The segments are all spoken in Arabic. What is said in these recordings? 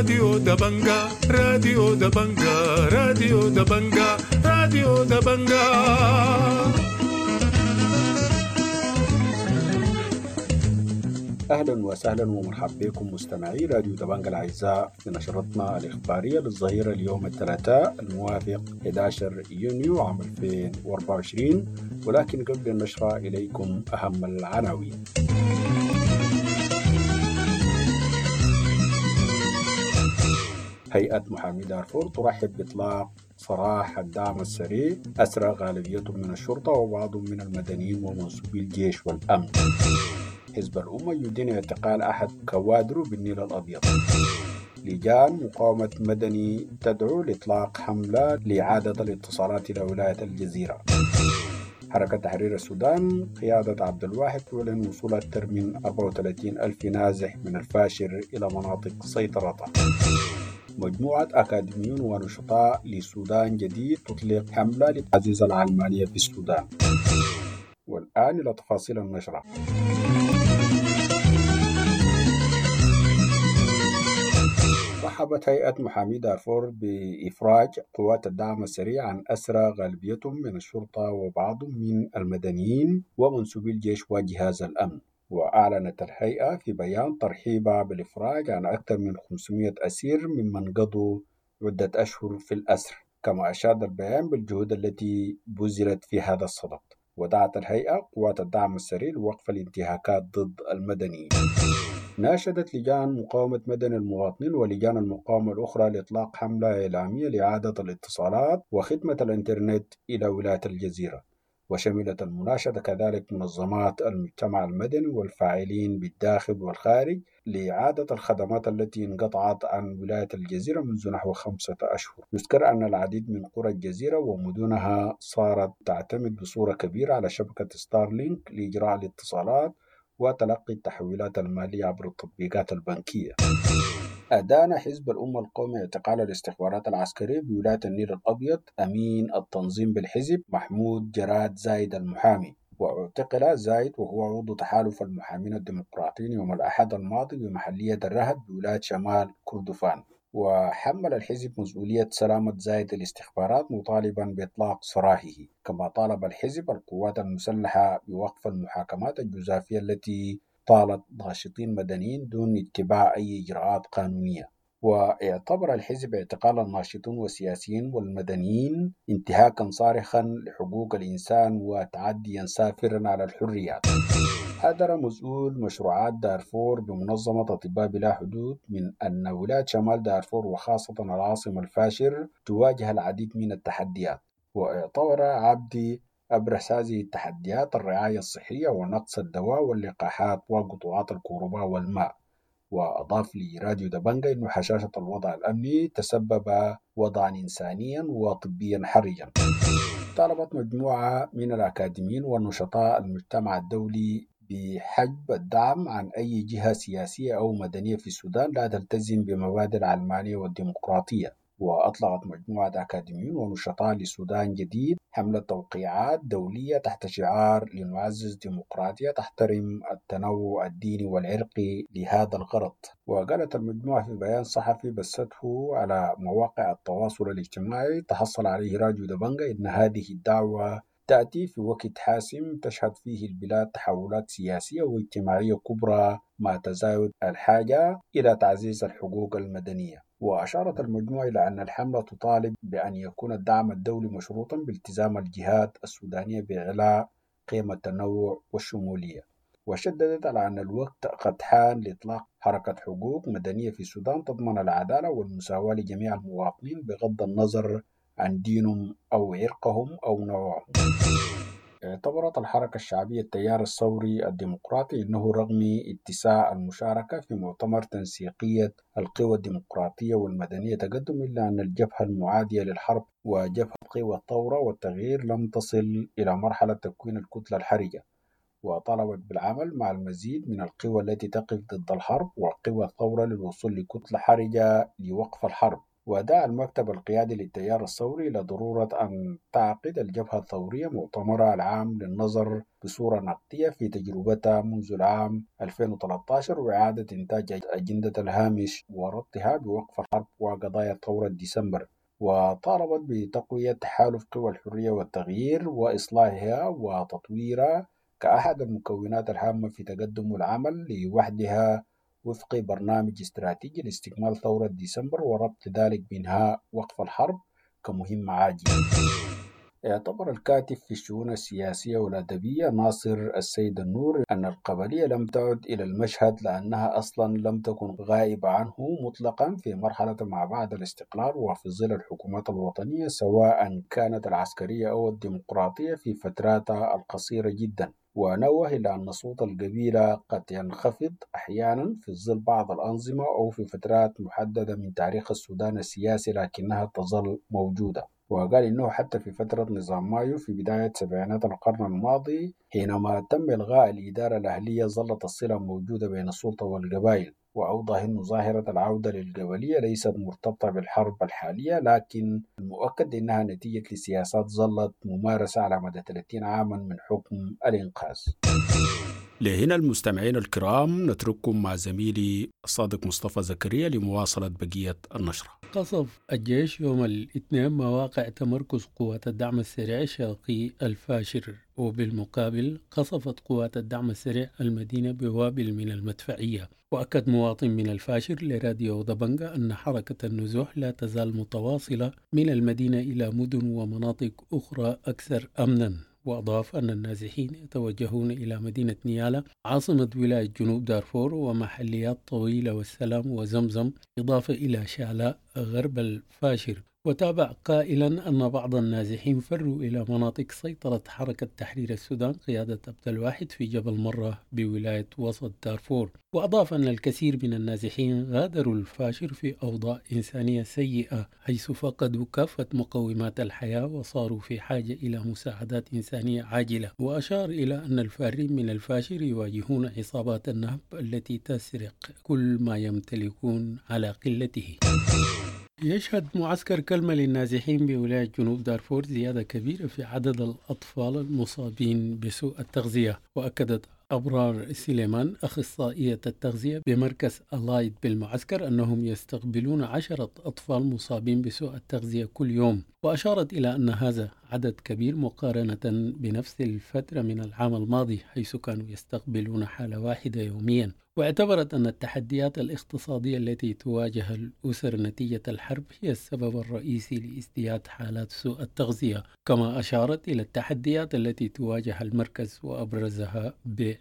راديو دبنجا راديو دبنجا راديو دبنجا راديو دبنجا. أهلا وسهلا ومرحبا بكم مستمعي راديو دبنجا الأعزاء في نشرتنا الإخبارية للظهيرة اليوم الثلاثاء الموافق 11 يونيو عام 2024. ولكن قبل النشرة إليكم أهم العناوين. هيئة محامي دارفور ترحب بإطلاق سراح الدعم السريع أسرى غالبية من الشرطة وبعض من المدنيين ومنسوبي الجيش والأمن. حزب الأمة يدين اعتقال أحد كوادره بالنيل الأبيض. لجان مقاومة مدني تدعو لإطلاق حملة لإعادة الاتصالات إلى ولاية الجزيرة. حركة تحرير السودان قيادة عبد الواحد تعلن وصول أكثر من 34 ألف نازح من الفاشر إلى مناطق سيطرتها. مجموعة أكاديميون ونشطاء لسودان جديد تطلق حملة لتعزيز العلمانية في السودان. والآن إلى تفاصيل النشرة. رحبت هيئة محامي دارفور بإفراج قوات الدعم السريع عن أسرى غالبيتهم من الشرطة وبعض من المدنيين ومنسوبي الجيش وجهاز الأمن. وأعلنت الهيئة في بيان ترحيبها بالإفراج عن أكثر من 500 أسير ممن قضوا عدة أشهر في الأسر. كما أشاد البيان بالجهود التي بذلت في هذا الصدد. ودعت الهيئة قوات الدعم السريع لوقف الانتهاكات ضد المدنيين. ناشدت لجان مقاومة مدني المواطنين ولجان المقاومة الأخرى لإطلاق حملة إعلامية لإعادة الاتصالات وخدمة الإنترنت إلى ولاية الجزيرة. وشملت المناشدة كذلك منظمات المجتمع المدني والفاعلين بالداخل والخارج لإعادة الخدمات التي انقطعت عن ولاية الجزيرة منذ نحو 5 أشهر. يذكر أن العديد من قرى الجزيرة ومدنها صارت تعتمد بصورة كبيرة على شبكة ستارلينك لإجراء الاتصالات وتلقي التحويلات المالية عبر التطبيقات البنكية. أدان حزب الأمة القومي اعتقال الاستخبارات العسكرية بولاية النيل الأبيض أمين التنظيم بالحزب محمود جراد زايد المحامي. واعتقل زايد وهو عضو تحالف المحامين الديمقراطيين يوم الأحد الماضي بمحلية الرهد بولاية شمال كردفان. وحمل الحزب مسؤولية سلامة زايد الاستخبارات مطالبا بإطلاق سراحه. كما طالب الحزب القوات المسلحة بوقف المحاكمات الجزافية التي طالت ناشطين مدنيين دون اتباع أي إجراءات قانونية. واعتبر الحزب اعتقال الناشطين والسياسيين والمدنيين انتهاكا صارخا لحقوق الإنسان وتعديا سافرا على الحريات. حذر مسؤول مشروعات دارفور بمنظمة أطباء بلا حدود من أن ولاية شمال دارفور وخاصة العاصمة الفاشر تواجه العديد من التحديات. واعتبر عبدي أبرز هذه التحديات الرعاية الصحية ونقص الدواء واللقاحات وقطوعات الكهرباء والماء. وأضاف لراديو دبنجا أن حشاشة الوضع الأمني تسبب وضعا إنسانيا وطبيا حرجا. طالبت مجموعة من الأكاديميين ونشطاء المجتمع الدولي بحجب الدعم عن أي جهة سياسية أو مدنية في السودان لا تلتزم بمبادئ العلمانية والديمقراطية. وأطلقت مجموعة أكاديميين ونشطاء للسودان جديد حملة توقيعات دولية تحت شعار لنعزز ديمقراطية تحترم التنوع الديني والعرقي لهذا الغرض. وقالت المجموعة في بيان صحفي بثته على مواقع التواصل الاجتماعي تحصل عليه راديو دبنجا إن هذه الدعوة تأتي في وقت حاسم تشهد فيه البلاد تحولات سياسية واجتماعية كبرى مع تزايد الحاجة إلى تعزيز الحقوق المدنية. وأشارت المجموعة إلى أن الحملة تطالب بأن يكون الدعم الدولي مشروطا بالتزام الجهات السودانية بإعلاء قيم التنوع والشمولية. وشددت على أن الوقت قد حان لإطلاق حركة حقوق مدنية في السودان تضمن العدالة والمساواة لجميع المواطنين بغض النظر عن دينهم أو عرقهم أو نوعهم. اعتبرت الحركة الشعبية التيار الثوري الديمقراطي أنه رغم اتساع المشاركة في مؤتمر تنسيقية القوى الديمقراطية والمدنية تقدم، إلا أن الجبهة المعادية للحرب وجبهة قوى الثورة والتغيير لم تصل إلى مرحلة تكوين الكتلة الحرجة. وطالبت بالعمل مع المزيد من القوى التي تقف ضد الحرب وقوى الثورة للوصول لكتلة حرجة لوقف الحرب. ودعا المكتب القيادي للتيار الثوري إلى ضرورة أن تعقد الجبهة الثورية مؤتمرها العام للنظر بصورة نقدية في تجربتها منذ العام 2013 وإعادة إنتاج أجندة الهامش وربطها بوقف الحرب وقضايا ثورة ديسمبر، وطالبت بتقوية تحالف قوى الحرية والتغيير وإصلاحها وتطويرها كأحد المكونات الهامة في تقدم العمل لوحدها وفق برنامج استراتيجي لاستكمال ثورة ديسمبر وربط ذلك بإنهاء وقف الحرب كمهمة عاجلة. اعتبر الكاتب في الشؤون السياسية والأدبية ناصر السيد النور أن القبلية لم تعد إلى المشهد لأنها أصلا لم تكن غائبة عنه مطلقا في مرحلة ما بعد الاستقلال وفي ظل الحكومات الوطنية سواء كانت العسكرية أو الديمقراطية في فتراتها القصيرة جدا، ونوه إلى أن صوت القبيلة قد ينخفض أحيانا في ظل بعض الأنظمة أو في فترات محددة من تاريخ السودان السياسي لكنها تظل موجودة. وقال إنه حتى في فترة نظام مايو في بداية سبعينات القرن الماضي حينما تم إلغاء الإدارة الأهلية ظلت الصلة موجودة بين السلطة والقبائل، وأوضح أن ظاهرة العودة للقبلية ليست مرتبطة بالحرب الحالية لكن المؤكد أنها نتيجة لسياسات ظلت ممارسة على مدى 30 عاما من حكم الإنقاذ. لهنا المستمعين الكرام نترككم مع زميلي صادق مصطفى زكريا لمواصلة بقية النشرة. قصف الجيش يوم الاثنين مواقع تمركز قوات الدعم السريع شرقي الفاشر، وبالمقابل قصفت قوات الدعم السريع المدينة بوابل من المدفعية. وأكد مواطن من الفاشر لراديو دبنجا أن حركة النزوح لا تزال متواصلة من المدينة إلى مدن ومناطق أخرى أكثر أمنا. وأضاف أن النازحين يتوجهون إلى مدينة نيالا عاصمة ولاية جنوب دارفور ومحليات طويلة والسلام وزمزم، إضافة إلى شالاء غرب الفاشر. وتابع قائلا أن بعض النازحين فروا إلى مناطق سيطرة حركة تحرير السودان قيادة عبد الواحد في جبل مرة بولاية وسط دارفور. وأضاف أن الكثير من النازحين غادروا الفاشر في أوضاع إنسانية سيئة حيث فقدوا كافة مقومات الحياة وصاروا في حاجة إلى مساعدات إنسانية عاجلة. وأشار إلى أن الفارين من الفاشر يواجهون عصابات النهب التي تسرق كل ما يمتلكون على قلته. يشهد معسكر كلمة للنازحين بولاية جنوب دارفور زيادة كبيرة في عدد الأطفال المصابين بسوء التغذية. وأكدت أبرار سليمان أخصائية التغذية بمركز ألايد بالمعسكر أنهم يستقبلون 10 أطفال مصابين بسوء التغذية كل يوم. وأشارت إلى أن هذا عدد كبير مقارنة بنفس الفترة من العام الماضي حيث كانوا يستقبلون حالة واحدة يوميا. واعتبرت أن التحديات الاقتصادية التي تواجه الأسر نتيجة الحرب هي السبب الرئيسي لازدياد حالات سوء التغذية. كما أشارت إلى التحديات التي تواجه المركز وأبرزها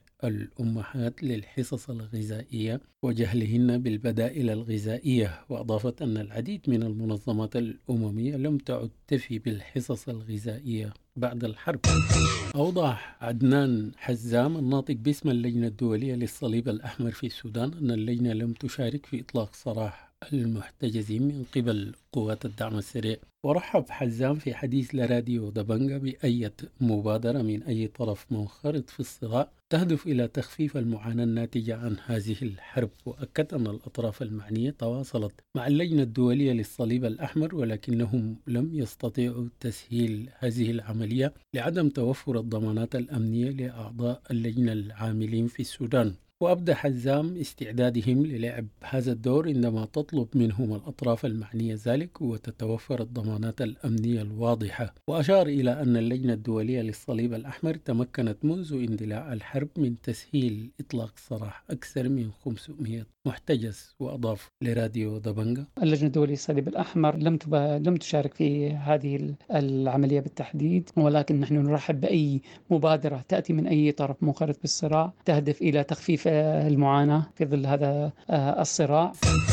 الأمهات للحصص الغذائية وجهلهن بالبدائل الغذائية. وأضافت أن العديد من المنظمات الأممية لم تعد تفي بالحصص الغذائية بعد الحرب. أوضح عدنان حزام الناطق باسم اللجنة الدولية للصليب الأحمر في السودان أن اللجنة لم تشارك في إطلاق سراح المحتجزين من قبل قوات الدعم السريع. ورحب حزام في حديث لراديو دبنجا بأي مبادرة من أي طرف منخرط في الصراع تهدف إلى تخفيف المعاناة الناتجة عن هذه الحرب. وأكد أن الأطراف المعنية تواصلت مع اللجنة الدولية للصليب الأحمر ولكنهم لم يستطيعوا تسهيل هذه العملية لعدم توفر الضمانات الأمنية لأعضاء اللجنة العاملين في السودان. وأبدى حزام استعدادهم للعب هذا الدور عندما تطلب منهم الأطراف المعنية ذلك وتتوفر الضمانات الأمنية الواضحة. وأشار إلى أن اللجنة الدولية للصليب الأحمر تمكنت منذ اندلاع الحرب من تسهيل إطلاق سراح أكثر من 500 محتجز. وأضاف لراديو دبنجا اللجنة الدولية للصليب الأحمر لم تشارك في هذه العملية بالتحديد، ولكن نحن نرحب بأي مبادرة تأتي من أي طرف منخرط بالصراع تهدف إلى تخفيف المعاناة في ظل هذا الصراع.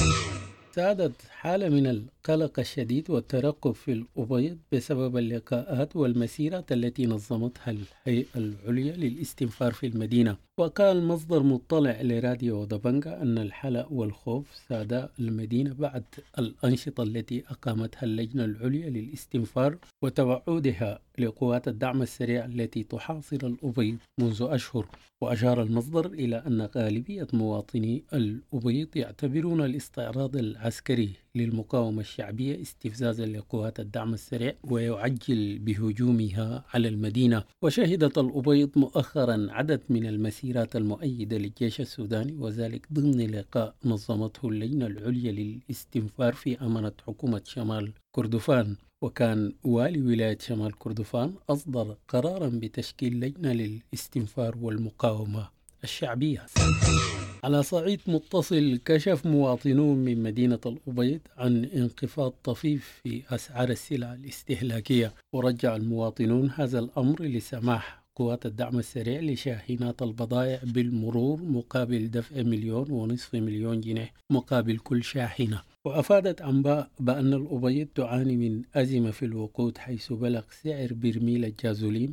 سادت حالة من القلق الشديد والترقب في الأبيض بسبب اللقاءات والمسيرات التي نظمتها الهيئة العليا للاستنفار في المدينة. وقال مصدر مطلع لراديو دبنجا أن الحلق والخوف ساد المدينة بعد الأنشطة التي أقامتها اللجنة العليا للاستنفار وتوعدها لقوات الدعم السريع التي تحاصر الأبيض منذ أشهر. وأشار المصدر إلى أن غالبية مواطني الأبيض يعتبرون الاستعراض العسكري للمقاومة الشعبية استفزازا لقوات الدعم السريع ويعجل بهجومها على المدينة. وشهدت الأبيض مؤخرا عدد من المسيرات المؤيدة للجيش السوداني، وذلك ضمن لقاء نظمته اللجنة العليا للاستنفار في أمانة حكومة شمال كردفان. وكان والي ولاية شمال كردفان أصدر قرارا بتشكيل لجنة للاستنفار والمقاومة الشعبية. على صعيد متصل، كشف مواطنون من مدينة الأبيض عن انخفاض طفيف في أسعار السلع الاستهلاكية، ورجع المواطنون هذا الأمر لسماح قوات الدعم السريع لشاحنات البضائع بالمرور مقابل دفع 1.5 مليون جنيه مقابل كل شاحنة. وأفادت أنباء بأن الأبيض تعاني من أزمة في الوقود، حيث بلغ سعر برميل الجازولين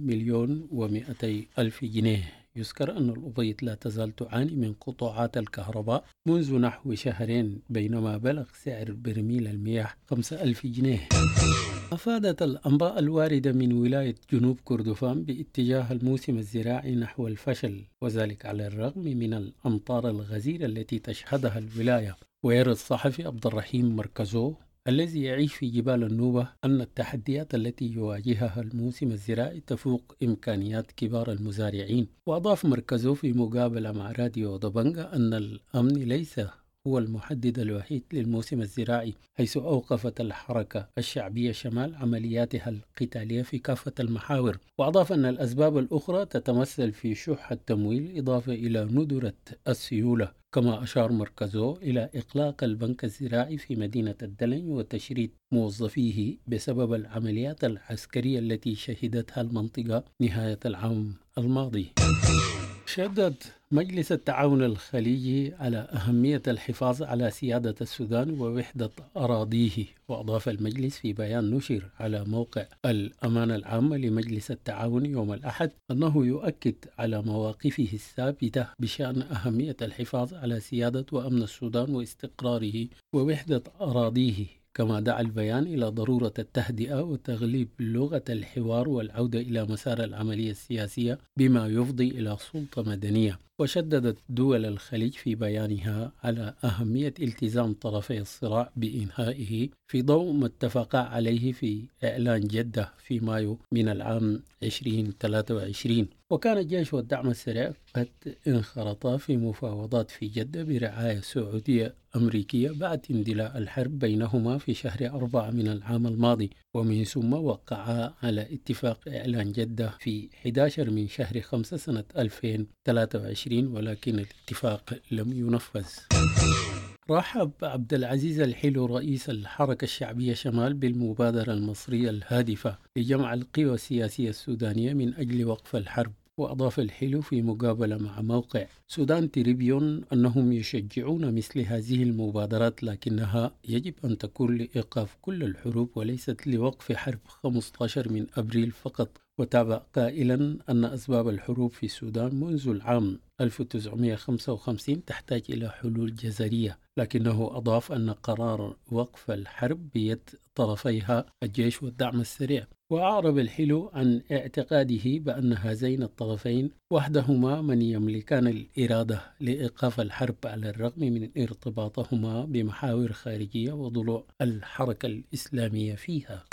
1,200,000 جنيه. يذكر أن الأبيض لا تزال تعاني من قطاعات الكهرباء منذ نحو شهرين، بينما بلغ سعر برميل المياه 5,000 جنيه. أفادت الأنباء الواردة من ولاية جنوب كردفان باتجاه الموسم الزراعي نحو الفشل، وذلك على الرغم من الأمطار الغزيرة التي تشهدها الولاية. ويرى الصحفي عبد الرحيم مركزو الذي يعيش في جبال النوبة أن التحديات التي يواجهها الموسم الزراعي تفوق إمكانيات كبار المزارعين. وأضاف مركزو في مقابلة مع راديو دبنجا أن الأمن ليس هو المحدد الوحيد للموسم الزراعي، حيث أوقفت الحركة الشعبية شمال عملياتها القتالية في كافة المحاور. وأضاف أن الأسباب الأخرى تتمثل في شح التمويل إضافة إلى ندرة السيولة. كما أشار مركزو إلى إغلاق البنك الزراعي في مدينة الدلن وتشريد موظفيه بسبب العمليات العسكرية التي شهدتها المنطقة نهاية العام الماضي. شدد مجلس التعاون الخليجي على أهمية الحفاظ على سيادة السودان ووحدة أراضيه. وأضاف المجلس في بيان نشر على موقع الأمانة العامة لمجلس التعاون يوم الأحد أنه يؤكد على مواقفه الثابتة بشأن أهمية الحفاظ على سيادة وأمن السودان واستقراره ووحدة أراضيه. كما دعا البيان إلى ضرورة التهدئة وتغليب لغة الحوار والعودة إلى مسار العملية السياسية بما يفضي إلى سلطة مدنية. وشددت دول الخليج في بيانها على أهمية التزام طرفي الصراع بإنهائه في ضوء ما اتفقا عليه في إعلان جدة في مايو من العام 2023. وكان الجيش والدعم السريع قد انخرطا في مفاوضات في جدة برعاية سعودية أمريكية بعد اندلاع الحرب بينهما في شهر 4 من العام الماضي، ومن ثم وقعا على اتفاق إعلان جدة في 11 من شهر 5 سنة 2023، ولكن الاتفاق لم ينفذ. رحب عبد العزيز الحلو رئيس الحركة الشعبية شمال بالمبادرة المصرية الهادفة لجمع القوى السياسية السودانية من أجل وقف الحرب. وأضاف الحلو في مقابلة مع موقع سودان تريبيون أنهم يشجعون مثل هذه المبادرات، لكنها يجب أن تكون لإيقاف كل الحروب وليست لوقف حرب 15 من أبريل فقط. وتابع قائلا أن أسباب الحروب في السودان منذ العام 1955 تحتاج إلى حلول جذرية، لكنه أضاف أن قرار وقف الحرب بيد طرفيها الجيش والدعم السريع. وأعرب الحلو عن اعتقاده بأن هذين الطرفين وحدهما من يملكان الإرادة لإيقاف الحرب على الرغم من ارتباطهما بمحاور خارجية وضلوع الحركة الإسلامية فيها.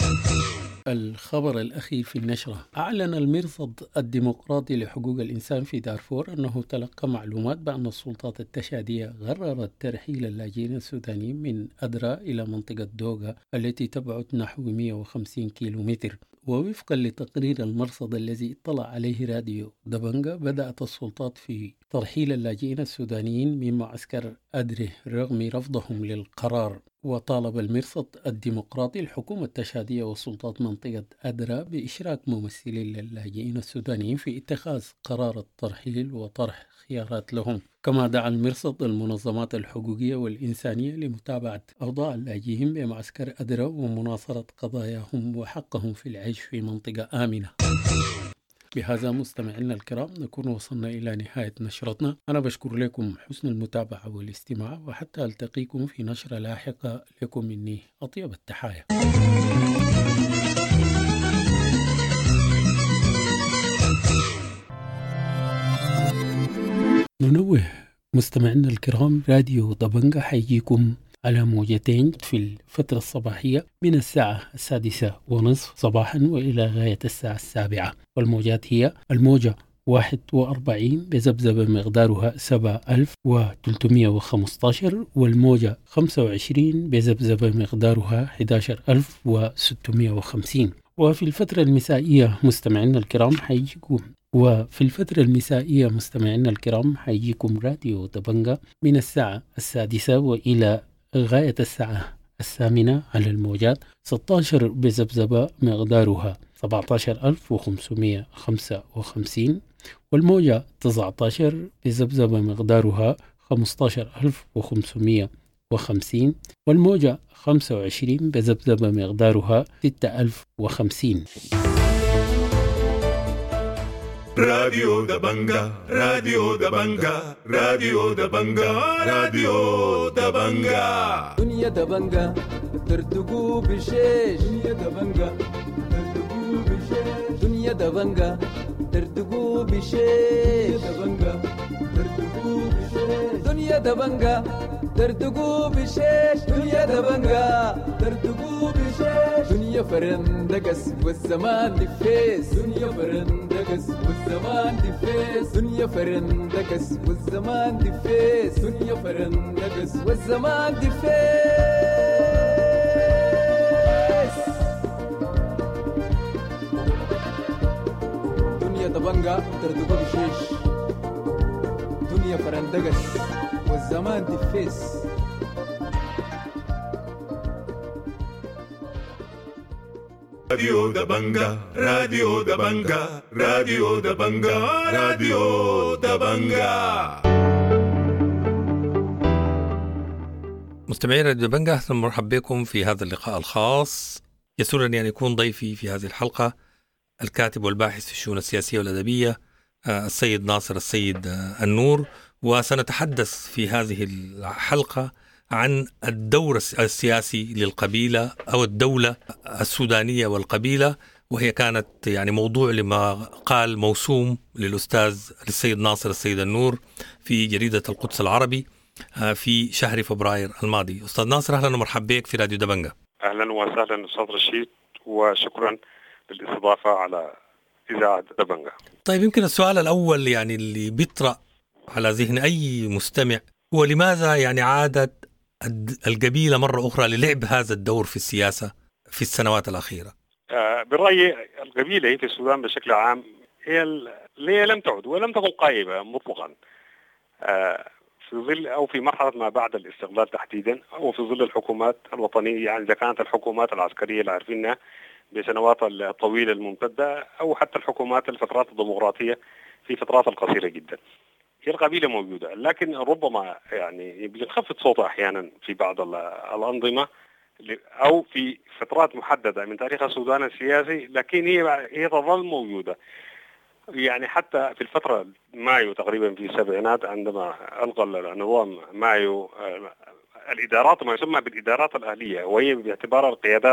الخبر الأخير في النشرة: أعلن المرصد الديمقراطي لحقوق الإنسان في دارفور أنه تلقى معلومات بأن السلطات التشادية قررت ترحيل اللاجئين السودانيين من أدرا إلى منطقة دوغا التي تبعد نحو 150 كيلومتر. ووفقا لتقرير المرصد الذي اطلع عليه راديو دبنجا، بدأت السلطات في ترحيل اللاجئين السودانيين من معسكر أدره رغم رفضهم للقرار. وطالب المرصد الديمقراطي الحكومة التشادية وسلطات منطقة أدرا بإشراك ممثلين للاجئين السودانيين في اتخاذ قرار الترحيل وطرح خيارات لهم. كما دعا المرصد المنظمات الحقوقية والإنسانية لمتابعة أوضاع اللاجئين بمعسكر أدرا ومناصرة قضاياهم وحقهم في العيش في منطقة آمنة. بهذا مستمعينا الكرام نكون وصلنا إلى نهاية نشرتنا. أنا بشكر لكم حسن المتابعة والاستماع، وحتى ألتقيكم في نشرة لاحقة لكم مني أطيب التحايا. ننوه مستمعينا الكرام، راديو دبنجا حيجيكم على موجتين في الفترة الصباحية من الساعة 6:30 صباحا وإلى غاية الساعة 7. والموجات هي الموجة 41 بذبذبة مقدارها 7315، والموجة 25 بذبذبة مقدارها 11650. وفي الفترة المسائية مستمعينا الكرام حيجيكم راديو دبنجا من الساعة 6 وإلى غاية الساعة 8 على الموجات 16 بذبذبة مقدارها 17555، والموجة 19 بذبذبة مقدارها 15550، والموجة 25 بذبذبة مقدارها 6050. راديو دبنجا راديو دبنجا راديو دبنجا راديو دبنجا دنيا دبنجا ترتقو بشيش دنيا دبنجا ترتقو بشيش دنيا دبنجا ترتقو بشيش دبنجا ترتقو بشيش دنيا دبنجا ترتقو بشيش دنيا دبنجا ترتقو بشيش دنيا فرندقس والزمان دفيس دنيا فرندقس والزمان دفيس دنيا فرندقس والزمان دفيس دنيا فرندقس والزمان دفيس دنيا دبنجا ترتقو بشيش دنيا فرندقس والزمان دفيس. راديو دبنجا راديو دبنجا راديو دبنجا راديو دبنجا. مستمعين راديو دبنجا، أهلا ومرحبا بكم في هذا اللقاء الخاص. يسرني أن يكون ضيفي في هذه الحلقة الكاتب والباحث في الشؤون السياسية والأدبية السيد ناصر السيد النور. وسنتحدث في هذه الحلقة عن الدور السياسي للقبيلة أو الدولة السودانية والقبيلة، وهي كانت يعني موضوع لما قال موسوم للسيد ناصر السيد النور في جريدة القدس العربي في شهر فبراير الماضي. أستاذ ناصر، أهلا ومرحبا بك في راديو دبنجا. أهلا وسهلا أستاذ رشيد، وشكرا للاستضافة على إذاعة دبنجا. طيب، يمكن السؤال الأول يعني اللي بيطرأ على ذهن أي مستمع هو لماذا يعني عادت القبيلة مرة أخرى للعب هذا الدور في السياسة في السنوات الأخيرة؟ برأيي القبيلة في السودان بشكل عام هي لم تعد ولم تكن قائمة مطلقا في ظل أو في مرحلة ما بعد الاستقلال تحديدا، أو في ظل الحكومات الوطنية. يعني إذا كانت الحكومات العسكرية اللي عارفينها بسنوات الطويلة الممتدة، أو حتى الحكومات الفترات الديمقراطية في فترات القصيرة جدا، هي القبيلة موجودة، لكن ربما يعني بينخفض صوتها أحيانا في بعض الأنظمة أو في فترات محددة من تاريخ السودان السياسي، لكن هي تظل موجودة. يعني حتى في الفترة مايو تقريبا في السبعينات عندما ألغى النظام مايو الإدارات، ما يسمى بالإدارات الأهلية، وهي باعتبارها القيادات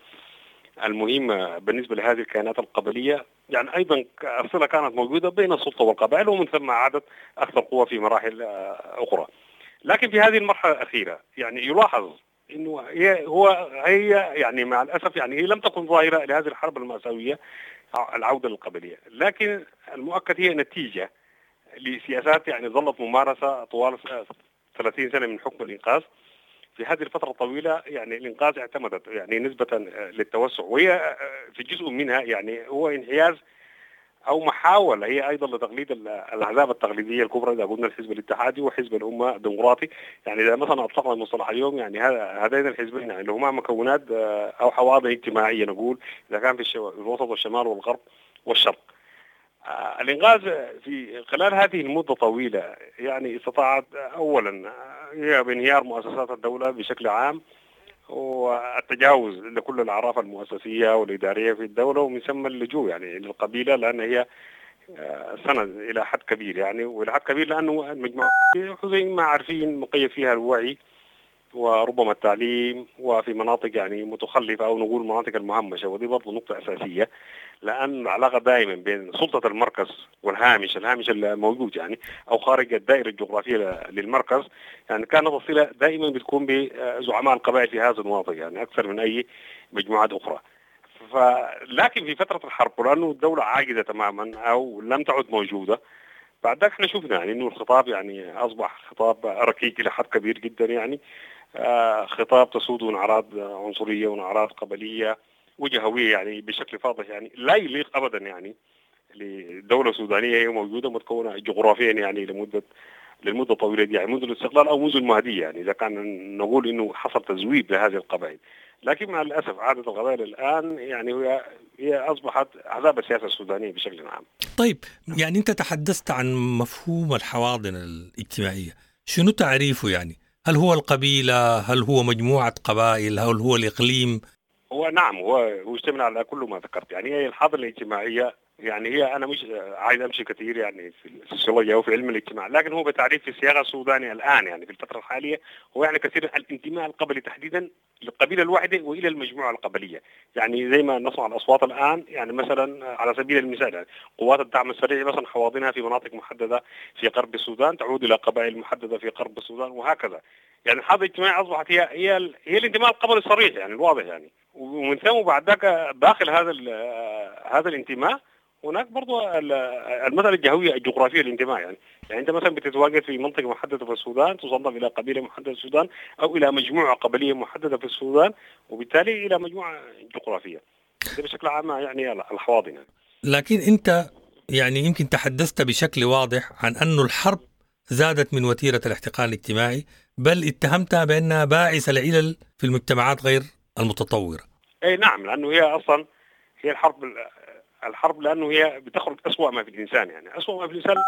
المهمة بالنسبة لهذه الكيانات القبلية، يعني أيضا الصلة كانت موجودة بين السلطة والقبائل، ومن ثم عادت أكثر قوة في مراحل أخرى. لكن في هذه المرحلة الأخيرة يعني يلاحظ إنه هي يعني مع الأسف يعني هي لم تكن ظاهرة لهذه الحرب المأساوية العودة للقبلية، لكن المؤكد هي نتيجة لسياسات يعني ظلت ممارسة طوال 30 سنة من حكم الإنقاذ. في هذه الفترة الطويلة يعني الإنقاذ اعتمدت يعني نسبة للتوسع، وهي في جزء منها يعني هو انحياز أو محاولة هي أيضا لتقليد الأحزاب التقليدية الكبرى، إذا قلنا الحزب الاتحادي وحزب الأمة الديمقراطي. يعني إذا مثلا أطلقنا المصطلح اليوم يعني هذين الحزبين يعني هما مكونات أو حواضن اجتماعية نقول، إذا كان في الوسط والشمال والغرب والشرق. الإنقاذ في خلال هذه المدة طويلة يعني استطاعت أولا هي بانهيار مؤسسات الدولة بشكل عام، والتجاوز لكل الأعراف المؤسسية والإدارية في الدولة، ومن ثم اللجوء يعني للقبيلة، لأن هي سند إلى حد كبير يعني، وإلى حد كبير لأنه المجموعة زي ما عارفين مقيد فيها الوعي وربما التعليم، وفي مناطق يعني متخلفة أو نقول مناطق المهمشة، ودي برضه نقطة أساسية، لأن العلاقة دائما بين سلطة المركز والهامش الموجود يعني أو خارج الدائرة الجغرافية للمركز، يعني كانت الصلة دائما بتكون بزعماء القبائل في هذا المناطق يعني أكثر من أي مجموعات أخرى. لكن في فترة الحرب لأنه الدولة عاجزة تماما أو لم تعد موجودة، بعد ذلك احنا شفنا يعني انه الخطاب يعني اصبح خطاب ركيك الى حد كبير جدا، يعني خطاب تسوده اعراض عنصريه واعراض قبليه وجهويه يعني بشكل واضح، يعني لا يليق ابدا يعني لدوله سودانيه هي موجوده متكونه جغرافيا يعني للمده طويله دي، يعني منذ الاستقلال او منذ المهديه، يعني اذا كان نقول انه حصل تزويد لهذه القبائل. لكن مع الاسف عاده القبائل الان يعني هي اصبحت عذاب السياسه السودانيه بشكل عام. طيب يعني أنت تحدثت عن مفهوم الحواضن الاجتماعية، شنو تعريفه يعني؟ هل هو القبيلة؟ هل هو مجموعة قبائل؟ هل هو الإقليم؟ هو نعم هو يشتمل على كل ما ذكرت، يعني هي الحاضنة الاجتماعية يعني هي أنا مش عايز أمشي كثير يعني في السوسيولوجيا أو في علم الاجتماع، لكن هو بتعريف في السياق السوداني الآن يعني في الفترة الحالية هو يعني كثير الانتماء القبلي تحديدا للقبيلة الواحدة وإلى المجموعة القبلية، يعني زي ما نسمع الأصوات الآن، يعني مثلا على سبيل المثال يعني قوات الدعم السريع مثلا حواضنها في مناطق محددة في غرب السودان تعود إلى قبائل محددة في غرب السودان وهكذا. يعني الحاضنة الاجتماعية أصبحت هي الانتماء القبلي الصريح يعني الواضح يعني، ومن ثم بعد ذاك داخل هذا الانتماء هناك برضو المسألة الجهوية الجغرافية للانتماء، يعني انت مثلا بتتواجد في منطقة محددة في السودان تصنف الى قبيلة محددة في السودان او الى مجموعة قبلية محددة في السودان وبالتالي الى مجموعة جغرافية. ده بشكل عام يعني الحواضن يعني. لكن أنت يعني يمكن تحدثت بشكل واضح عن أن الحرب زادت من وتيرة الاحتقان الاجتماعي، بل اتهمتها بأنها باعث العلل في المجتمعات غير المتطورة. اي نعم، لانه هي اصلا هي الحرب لانه هي بتخرج اسوأ ما في الانسان، يعني اسوأ ما في الانسان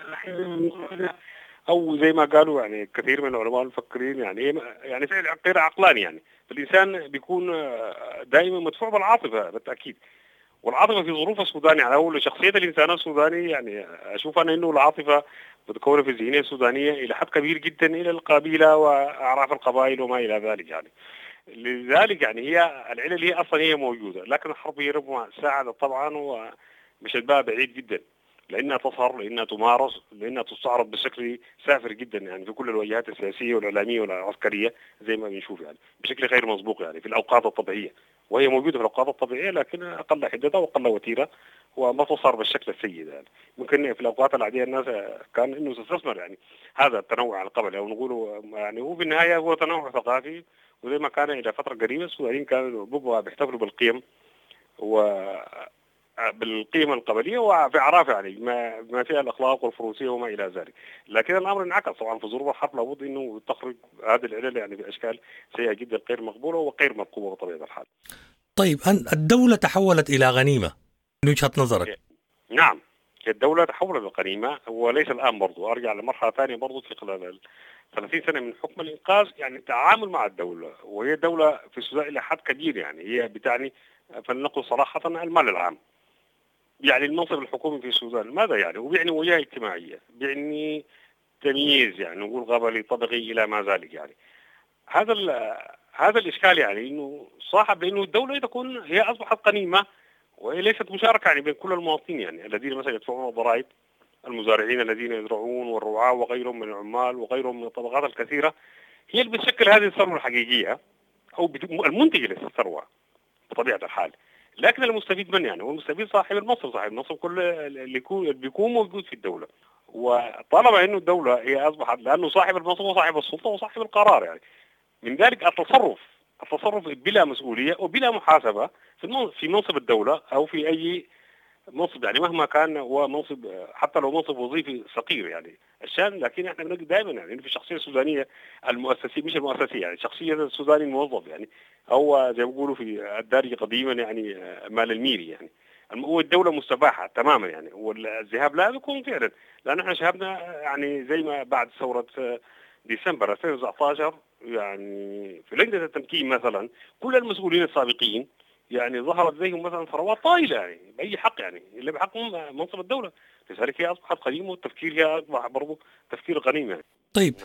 او زي ما قالوا يعني كثير من العلماء المفكرين يعني فعل غير عقلاني، يعني فالانسان بيكون دائما مدفوع بالعاطفه بالتاكيد، والعاطفه في ظروف السودان يعني او شخصيه الانسان السوداني يعني اشوف انا انه العاطفه متكونه في الذهنيه السودانيه الى حد كبير جدا الى القبيله واعراف القبائل وما الى ذلك، يعني لذلك يعني هي العلل هي اصلا هي موجوده، لكن الحرب هي ربما ساعدت طبعا ومشت بها بعيد جدا، لانها تظهر، لانها تمارس، لانها تستعرض بشكل سافر جدا يعني في كل الوجهات السياسيه والاعلاميه والعسكريه زي ما بنشوف يعني بشكل غير مسبوق يعني في الاوقات الطبيعيه، وهي موجوده في الاوقات الطبيعيه لكن اقل حدتها واقل وتيره وما تظهر بالشكل السيء يعني. ممكن في الاوقات العاديه الناس كان انه تستثمر يعني هذا التنوع القبلي او نقوله يعني هو في النهايه هو تنوع ثقافي، وزي ما كان الى فتره قريبه السودانيين كانوا بيحتفلوا بالقيم بالقيم القبليه وفي اعراف يعني ما فيها الاخلاق والفروسيه وما الى ذلك، لكن الامر انعكس طبعا في ظروف الحرب لابد انه تخرج هذه العلل يعني باشكال سيئه جدا غير مقبوله وغير مرقوبه بطبيعه الحال. طيب الدولة تحولت إلى غنيمة من وجهة نظرك؟ نعم الدولة تحولت لغنيمة وليس الآن، برضو أرجع لمرحلة ثانية برضو في خلال 30 سنة من حكم الإنقاذ، يعني التعامل مع الدولة، وهي دولة في السودان إلى حد كبير يعني هي بتعني فلنقل صراحة المال العام، يعني المنصب الحكومي في السودان ماذا يعني؟ وبيعني وجهة اجتماعية، بيعني تمييز يعني نقول قبلي طبقي إلى ما ذلك، يعني هذا الإشكال يعني إنه صاحب لأنه الدولة تكون هي أصبحت غنيمة وهي ليست مشاركة يعني بين كل المواطنين، يعني الذين مثلا يدفعون الضرائب، المزارعين الذين يزرعون والرعاة وغيرهم من العمال وغيرهم من الطبقات الكثيرة، هي اللي بتشكل هذه الثروة الحقيقية أو المنتجة للثروة بطبيعة الحال. لكن المستفيد من يعني هو المستفيد صاحب المنصب كل اللي بيكون موجود في الدولة، وطالما إنه الدولة هي أصبحت لأنه صاحب المنصب وصاحب السلطة وصاحب القرار، يعني من ذلك التصرف بلا مسؤولية وبلا محاسبة في منصب الدولة أو في أي منصب، يعني مهما كان هو منصب حتى لو منصب وظيفي صغير يعني الشان، لكن احنا بنجد دائما يعني في الشخصية السودانية المؤسسية مش المؤسسية، يعني شخصية السوداني الموظف يعني هو زي ما بيقولوا في الدارجة قديما يعني مال الميري، يعني هو الدولة مستباحة تماما يعني، والذهاب لا يكون فعلا، لأن احنا شاهدنا يعني زي ما بعد ثورة ديسمبر 2019 يعني في لجنة التمكين مثلا كل المسؤولين السابقين يعني ظهرت زيهم مثلا ثروات طائلة يعني بأي حق يعني اللي بحق منصب الدولة، لذلك هي أصبحت قديمة والتفكير هي أصبح برضو تفكير غنيم يعني. طيب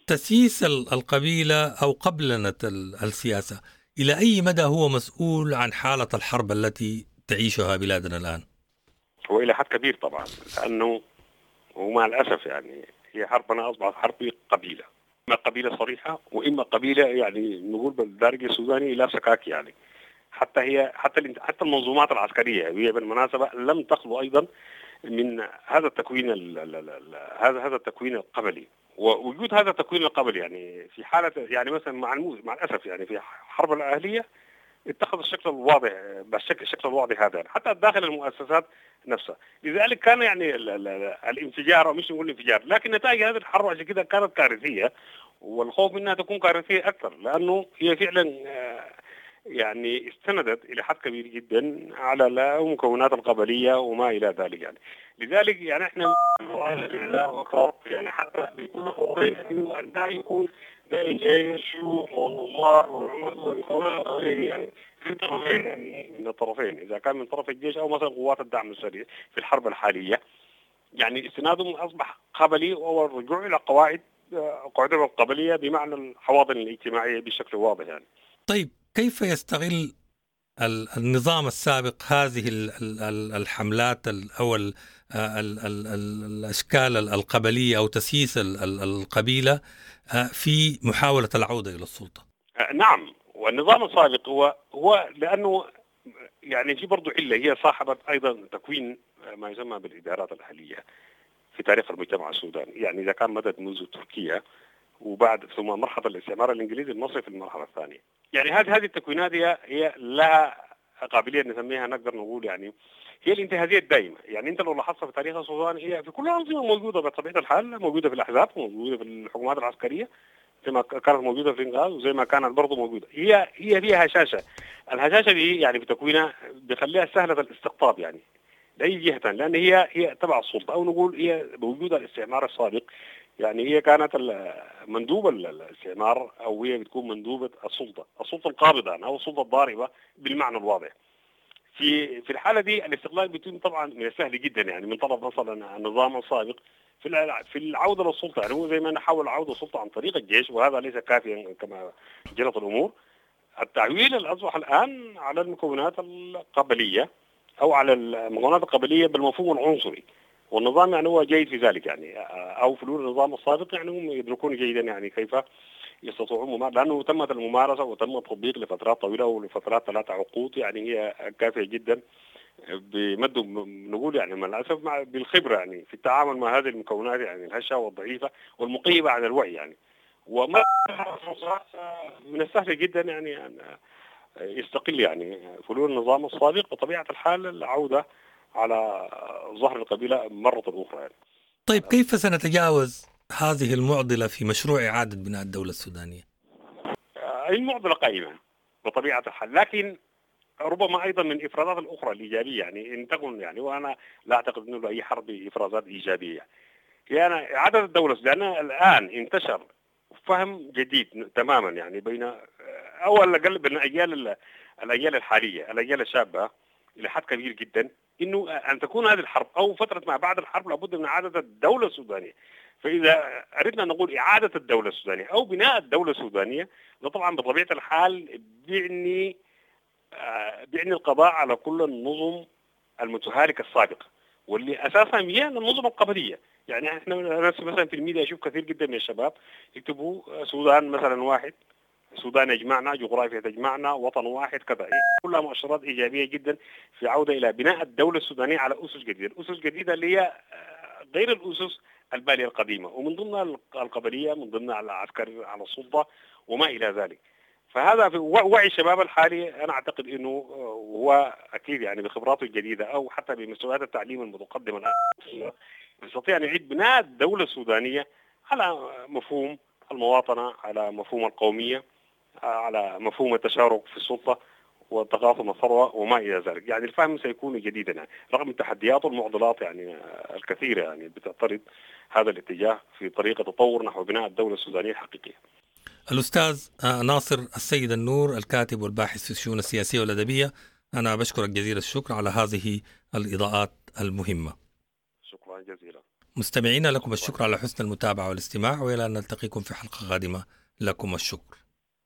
تسييس القبيلة أو قبلنة السياسة إلى أي مدى هو مسؤول عن حالة الحرب التي تعيشها بلادنا الآن؟ وإلى حد كبير طبعا، لأنه ومع الأسف يعني هي حربنا أصبحت حرب قبيلة، إما قبيلة صريحة وإما قبيلة يعني نقول بالدارجة السوداني لا سكاك يعني. حتى المنظومات العسكرية هي بالمناسبة لم تخلو أيضا من هذا التكوين هذا التكوين القبلي. ووجود هذا التكوين القبلي يعني في حالة يعني مثلا مع الأسف يعني في الحرب الأهلية اتخذ الشكل الواضح الشكل الواضح هذا حتى داخل المؤسسات نفسها. لذلك كان يعني الانفجار، أو مش نقول انفجار، لكن نتائج هذه الحرب عشان كده كانت كارثية، والخوف منها تكون كارثية أكثر، لأنه هي فعلا يعني استندت إلى حد كبير جدا على المكونات القبلية وما إلى ذلك يعني. لذلك يعني احنا يعني حتى بكل قضية إنه لا يكون جيش ونظار ومكونات يعني في الطرفين، يعني من الطرفين، إذا كان من طرف الجيش أو مثلا قوات الدعم السريع في الحرب الحالية، يعني استنادهم أصبح قبلي والرجوع إلى قواعدهم القبلية بمعنى الحواضن الاجتماعية بشكل واضح يعني. طيب كيف يستغل النظام السابق هذه الحملات أو الأشكال القبلية أو تسييس القبيلة في محاولة العودة إلى السلطة؟ نعم، والنظام السابق هو لأنه يعني في برضو علة هي صاحبة أيضا تكوين ما يسمى بالإدارات الأهلية في تاريخ المجتمع السوداني. يعني إذا كان مدد منذ تركيا وبعد ثم مرحلة الاستعمار الإنجليزي المصري في المرحلة الثانية. يعني هذه التكوينات هي لها قابلية نسميها، نقدر نقول يعني هي الانتهازية الدائمة. يعني أنت لو لاحظت في تاريخ السودان هي في كل الأنظمة موجودة بطبيعة الحال، موجودة في الأحزاب، موجودة في الحكومات العسكرية زي ما كانت موجودة في الإنقاذ وزي ما كانت برضو موجودة. هي فيها هشاشة. الهشاشة دي يعني في تكوينها بيخليها سهلة الاستقطاب يعني لأي جهة، لأن هي تبع السلطة، أو نقول هي بوجود الاستعمار السابق يعني هي كانت مندوبة الاستعمار، أو هي بتكون مندوبة السلطة القابضة أو السلطة الضاربة بالمعنى الواضح. في الحالة دي الاستقلال بيتم طبعا من السهل جدا يعني من طرف مثلا النظام السابق في العودة للسلطة. يعني هو زي ما نحاول عودة السلطة عن طريق الجيش، وهذا ليس كافيا كما جرت الأمور. التعويل الأصبح الآن على المكونات القبلية أو على المكونات القبلية بالمفهوم العنصري، والنظام يعني هو جيد في ذلك يعني، أو فلول النظام السابق يعني هم يدركون جيدا يعني كيف يستطيعون لأنه تمت الممارسة وتم التطبيق لفترات طويلة ولفترات 3 عقود يعني هي كافية جدا بمد نقول يعني من الأسف بالخبرة يعني في التعامل مع هذه المكونات يعني الهشة والضعيفة والمقيبة عن الوعي يعني. وما من السهل جدا يعني أن يستقل يعني فلول النظام السابق بطبيعة الحال العودة على ظهر القبيلة مرة أخرى يعني. طيب كيف سنتجاوز هذه المعضلة في مشروع إعادة بناء الدولة السودانية؟ المعضلة قائمة بطبيعة الحال، لكن ربما أيضا من إفرازات الأخرى الإيجابية يعني إن تكن يعني، وأنا لا أعتقد أنه أي حرب إفرازات إيجابية يعني إعادة الدولة، لأن الآن انتشر فهم جديد تماما يعني بين أول أقل بين الأجيال الحالية الأجيال الشابة إلى حد كبير جدا، إنه أن تكون هذه الحرب أو فترة ما بعد الحرب لابد من إعادة الدولة السودانية. فإذا أردنا نقول إعادة الدولة السودانية أو بناء الدولة السودانية، ده طبعا بطبيعة الحال بيعني القضاء على كل النظم المتهالكة السابقة، واللي أساسا هي النظم القبلية. يعني احنا مثلا في الميديا أشوف كثير جدا من الشباب يكتبوا السودان مثلا واحد، السودان يجمعنا، جغرافيا تجمعنا، وطن واحد، كذا، كلها مؤشرات إيجابية جدا في عودة إلى بناء الدولة السودانية على أسس جديدة، أسس جديدة اللي هي غير الأسس البالية القديمة، ومن ضمنها القبلية، من ضمنها العسكر على السلطة وما إلى ذلك. فهذا في وعي الشباب الحالي أنا أعتقد أنه هو أكيد يعني بخبراته الجديدة أو حتى بمستويات التعليم المتقدمة الآن يستطيع أن يعيد بناء الدولة السودانية على مفهوم المواطنة، على مفهوم القومية، على مفهوم التشارك في السلطة وتقاسم الثروة وما إلى ذلك. يعني الفهم سيكون جديدا يعني رغم التحديات والمعضلات يعني الكثيرة يعني بتعترض هذا الاتجاه في طريقة تطور نحو بناء الدولة السودانية الحقيقية. الأستاذ ناصر السيد النور، الكاتب والباحث في الشؤون السياسية والأدبية، أنا بشكرك جزيل الشكر على هذه الإضاءات المهمة. شكرا جزيلا. مستمعينا لكم الشكر على حسن المتابعة والاستماع، وإلى أن نلتقيكم في حلقة قادمة. لكم الشكر.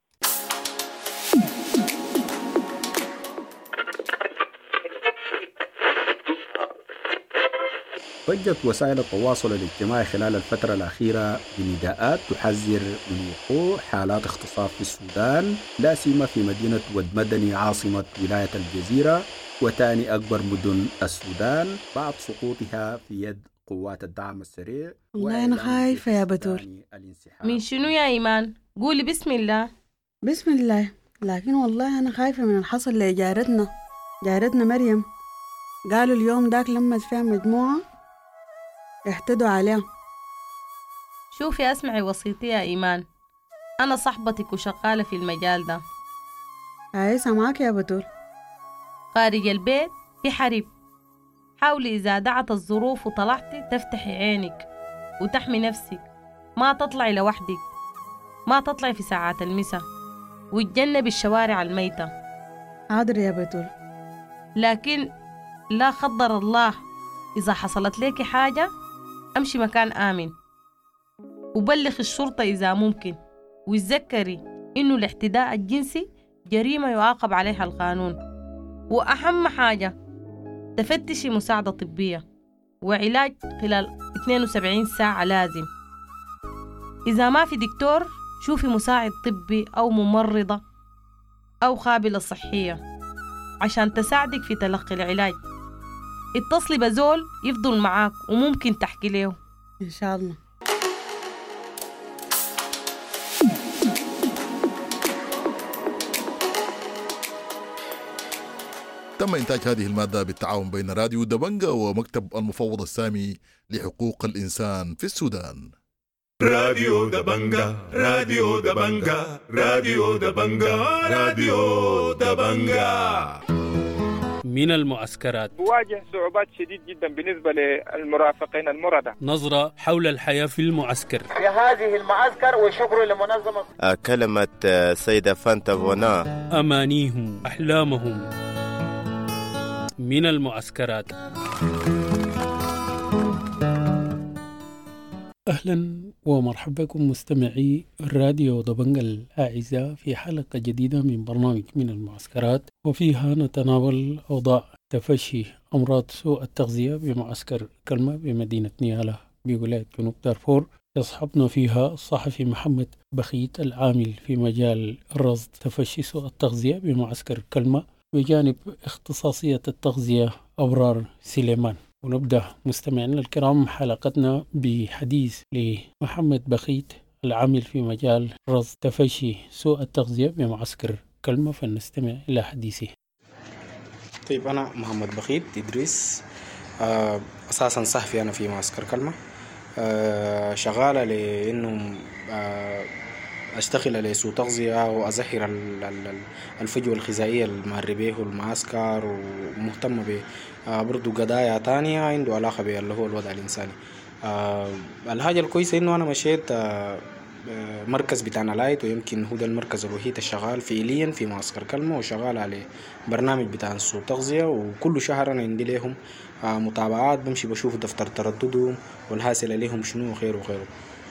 ضجت وسائل التواصل الاجتماعي خلال الفترة الأخيرة بنداءات تحذر من وقوع حالات اغتصاب في السودان، لا سيما في مدينة ود مدني عاصمة ولاية الجزيرة وثاني أكبر مدن السودان بعد سقوطها في يد قوات الدعم السريع. والله أنا خايفة يا بتول. من شنو يا إيمان؟ قولي بسم الله. بسم الله. لكن والله أنا خايفة من الحصل لجارتنا مريم. قالوا اليوم داك لما فيها مجموعة احتدوا عليها. شوفي اسمعي وصيتي يا إيمان، أنا صاحبتك وشغالة في المجال ده. عايزة معاك يا بتول. خارج البيت في حرب، حاولي إذا دعت الظروف وطلعتي تفتحي عينك وتحمي نفسك، ما تطلعي لوحدك، ما تطلعي في ساعات المساء، وتجنبي الشوارع الميتة. حاضر يا بتول. لكن لا قدر الله إذا حصلت لك حاجة أمشي مكان آمن، وبلغ الشرطة إذا ممكن، وتذكري إنه الاعتداء الجنسي جريمة يعاقب عليها القانون. وأهم حاجة تفتشي مساعدة طبية وعلاج خلال 72 ساعة لازم. إذا ما في دكتور شوفي مساعد طبي أو ممرضة أو خابلة صحية عشان تساعدك في تلقي العلاج. اتصلي بزول يفضل معاك وممكن تحكي له إن شاء الله. تم إنتاج هذه المادة بالتعاون بين راديو دبنجا ومكتب المفوض السامي لحقوق الإنسان في السودان. راديو دبنجا راديو دبنجا راديو دبنجا راديو دبنجا. من المعسكرات تواجه صعوبات شديد جدا بالنسبة للمرافقين المردة. نظرة حول الحياة في المعسكر. في هذه المعسكر وشكر لمنظمة كلمة سيدة فانتا بونا. أمانيهم أحلامهم من المعسكرات. أهلا ومرحبا بكم مستمعي الراديو دبنجا الأعزاء في حلقة جديدة من برنامج من المعسكرات، وفيها نتناول أوضاع تفشي أمراض سوء التغذية بمعسكر كلمة بمدينة نيالا بولاية جنوب دارفور. يصحبنا فيها الصحفي محمد بخيت العامل في مجال الرصد تفشي سوء التغذية بمعسكر كلمة، بجانب اختصاصية التغذية أبرار سليمان. ونبدأ مستمعينا الكرام حلقتنا بحديث لمحمد بخيت العامل في مجال رصد تفشي سوء التغذية بمعسكر كلمة، فنستمع إلى حديثه. طيب، أنا محمد بخيت إدريس، أساسا صحفي أنا في معسكر كلمة، شغالة لأنه أشتغل لسوء تغذية وأزهر الفجوة الغذائية المهربيه المعسكر، ومهتم برضو قضايا تانية عنده علاقة باللي هو الوضع الإنساني. الحاجة الكويسة إنه أنا مشيت مركز بتاعنا لايت، ويمكن هو ده المركز الوحيد الشغال فعليا في معسكر كلمة، وشغال على برنامج بتاع سوء تغذية، وكل شهر أنا عندي لهم متابعات، بمشي بشوف دفتر ترددهم والحاصل عليهم شنو وخير وخيره.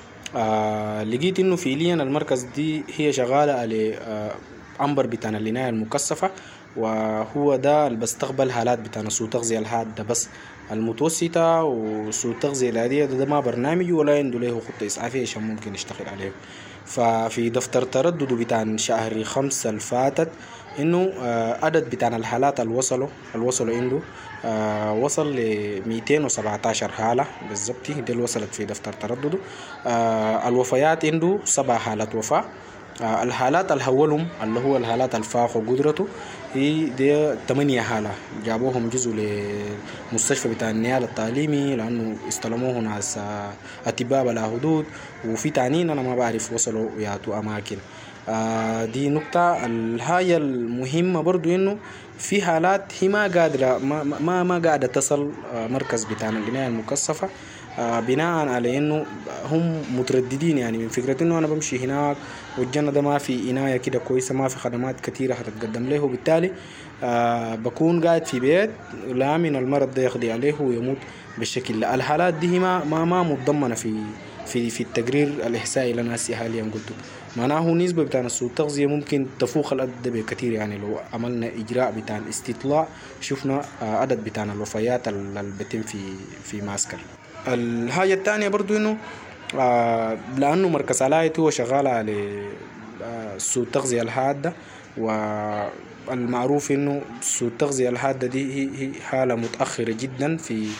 لقيت إنه فعليا المركز دي هي شغالة على أمبر بتاعنا العناية المكثفة، وهو ده اللي بستقبل حالات بتاعنا سوء تغذية الحادة بس، المتوسطة وسوء التغذية العادية ده ما برنامج ولا عنده له خطة إسعافية عشان ممكن يشتغل عليه. ففي دفتر تردده بتاع شهر 5 الفاتت إنه عدد بتاعنا الحالات الوصلوا عنده وصل ل 217 حالة بالضبط، دي اللي وصلت في دفتر تردده. الوفيات عنده 7 حالات وفاة. الحالات الهولهم اللي هو الحالات الفاق وقدرته هي دي 8 حالة جابوهم جزء لمستشفى بتاع النيال التعليمي لأنه استلموه ناس أطباء بلا حدود، وفي تانيين أنا ما بعرف وصلوا ياتوا أماكن. دي نقطة. الحاجة المهمة برضو إنه في حالات هي ما قادرة ما قاعدة تصل مركز بتاعنا العناية المكثفة بناء على انه هم مترددين يعني من فكرة انه انا بمشي هناك والجنة ده ما في عناية كده كويسة، ما في خدمات كثيرة هتتقدم له، وبالتالي بكون قاعد في بيت لا من المرض ده يقضي عليه ويموت بالشكل ده. الحالات دي ما متضمنة في التقرير الإحصائي اللي أنا هسي حاليا قلته. معناه نسبة بتاع سوء التغذية ممكن تفوق العدد بكثير. يعني لو عملنا إجراء بتاع الاستطلاع شفنا عدد بتاع الوفيات اللي بتم في معسكر. الحاجة الثانية برضو إنه لأنه مركز علاية هو شغال على سوء التغذية الحادة، والمعروف إنه سوء التغذية الحادة دي هي حالة متأخرة جدا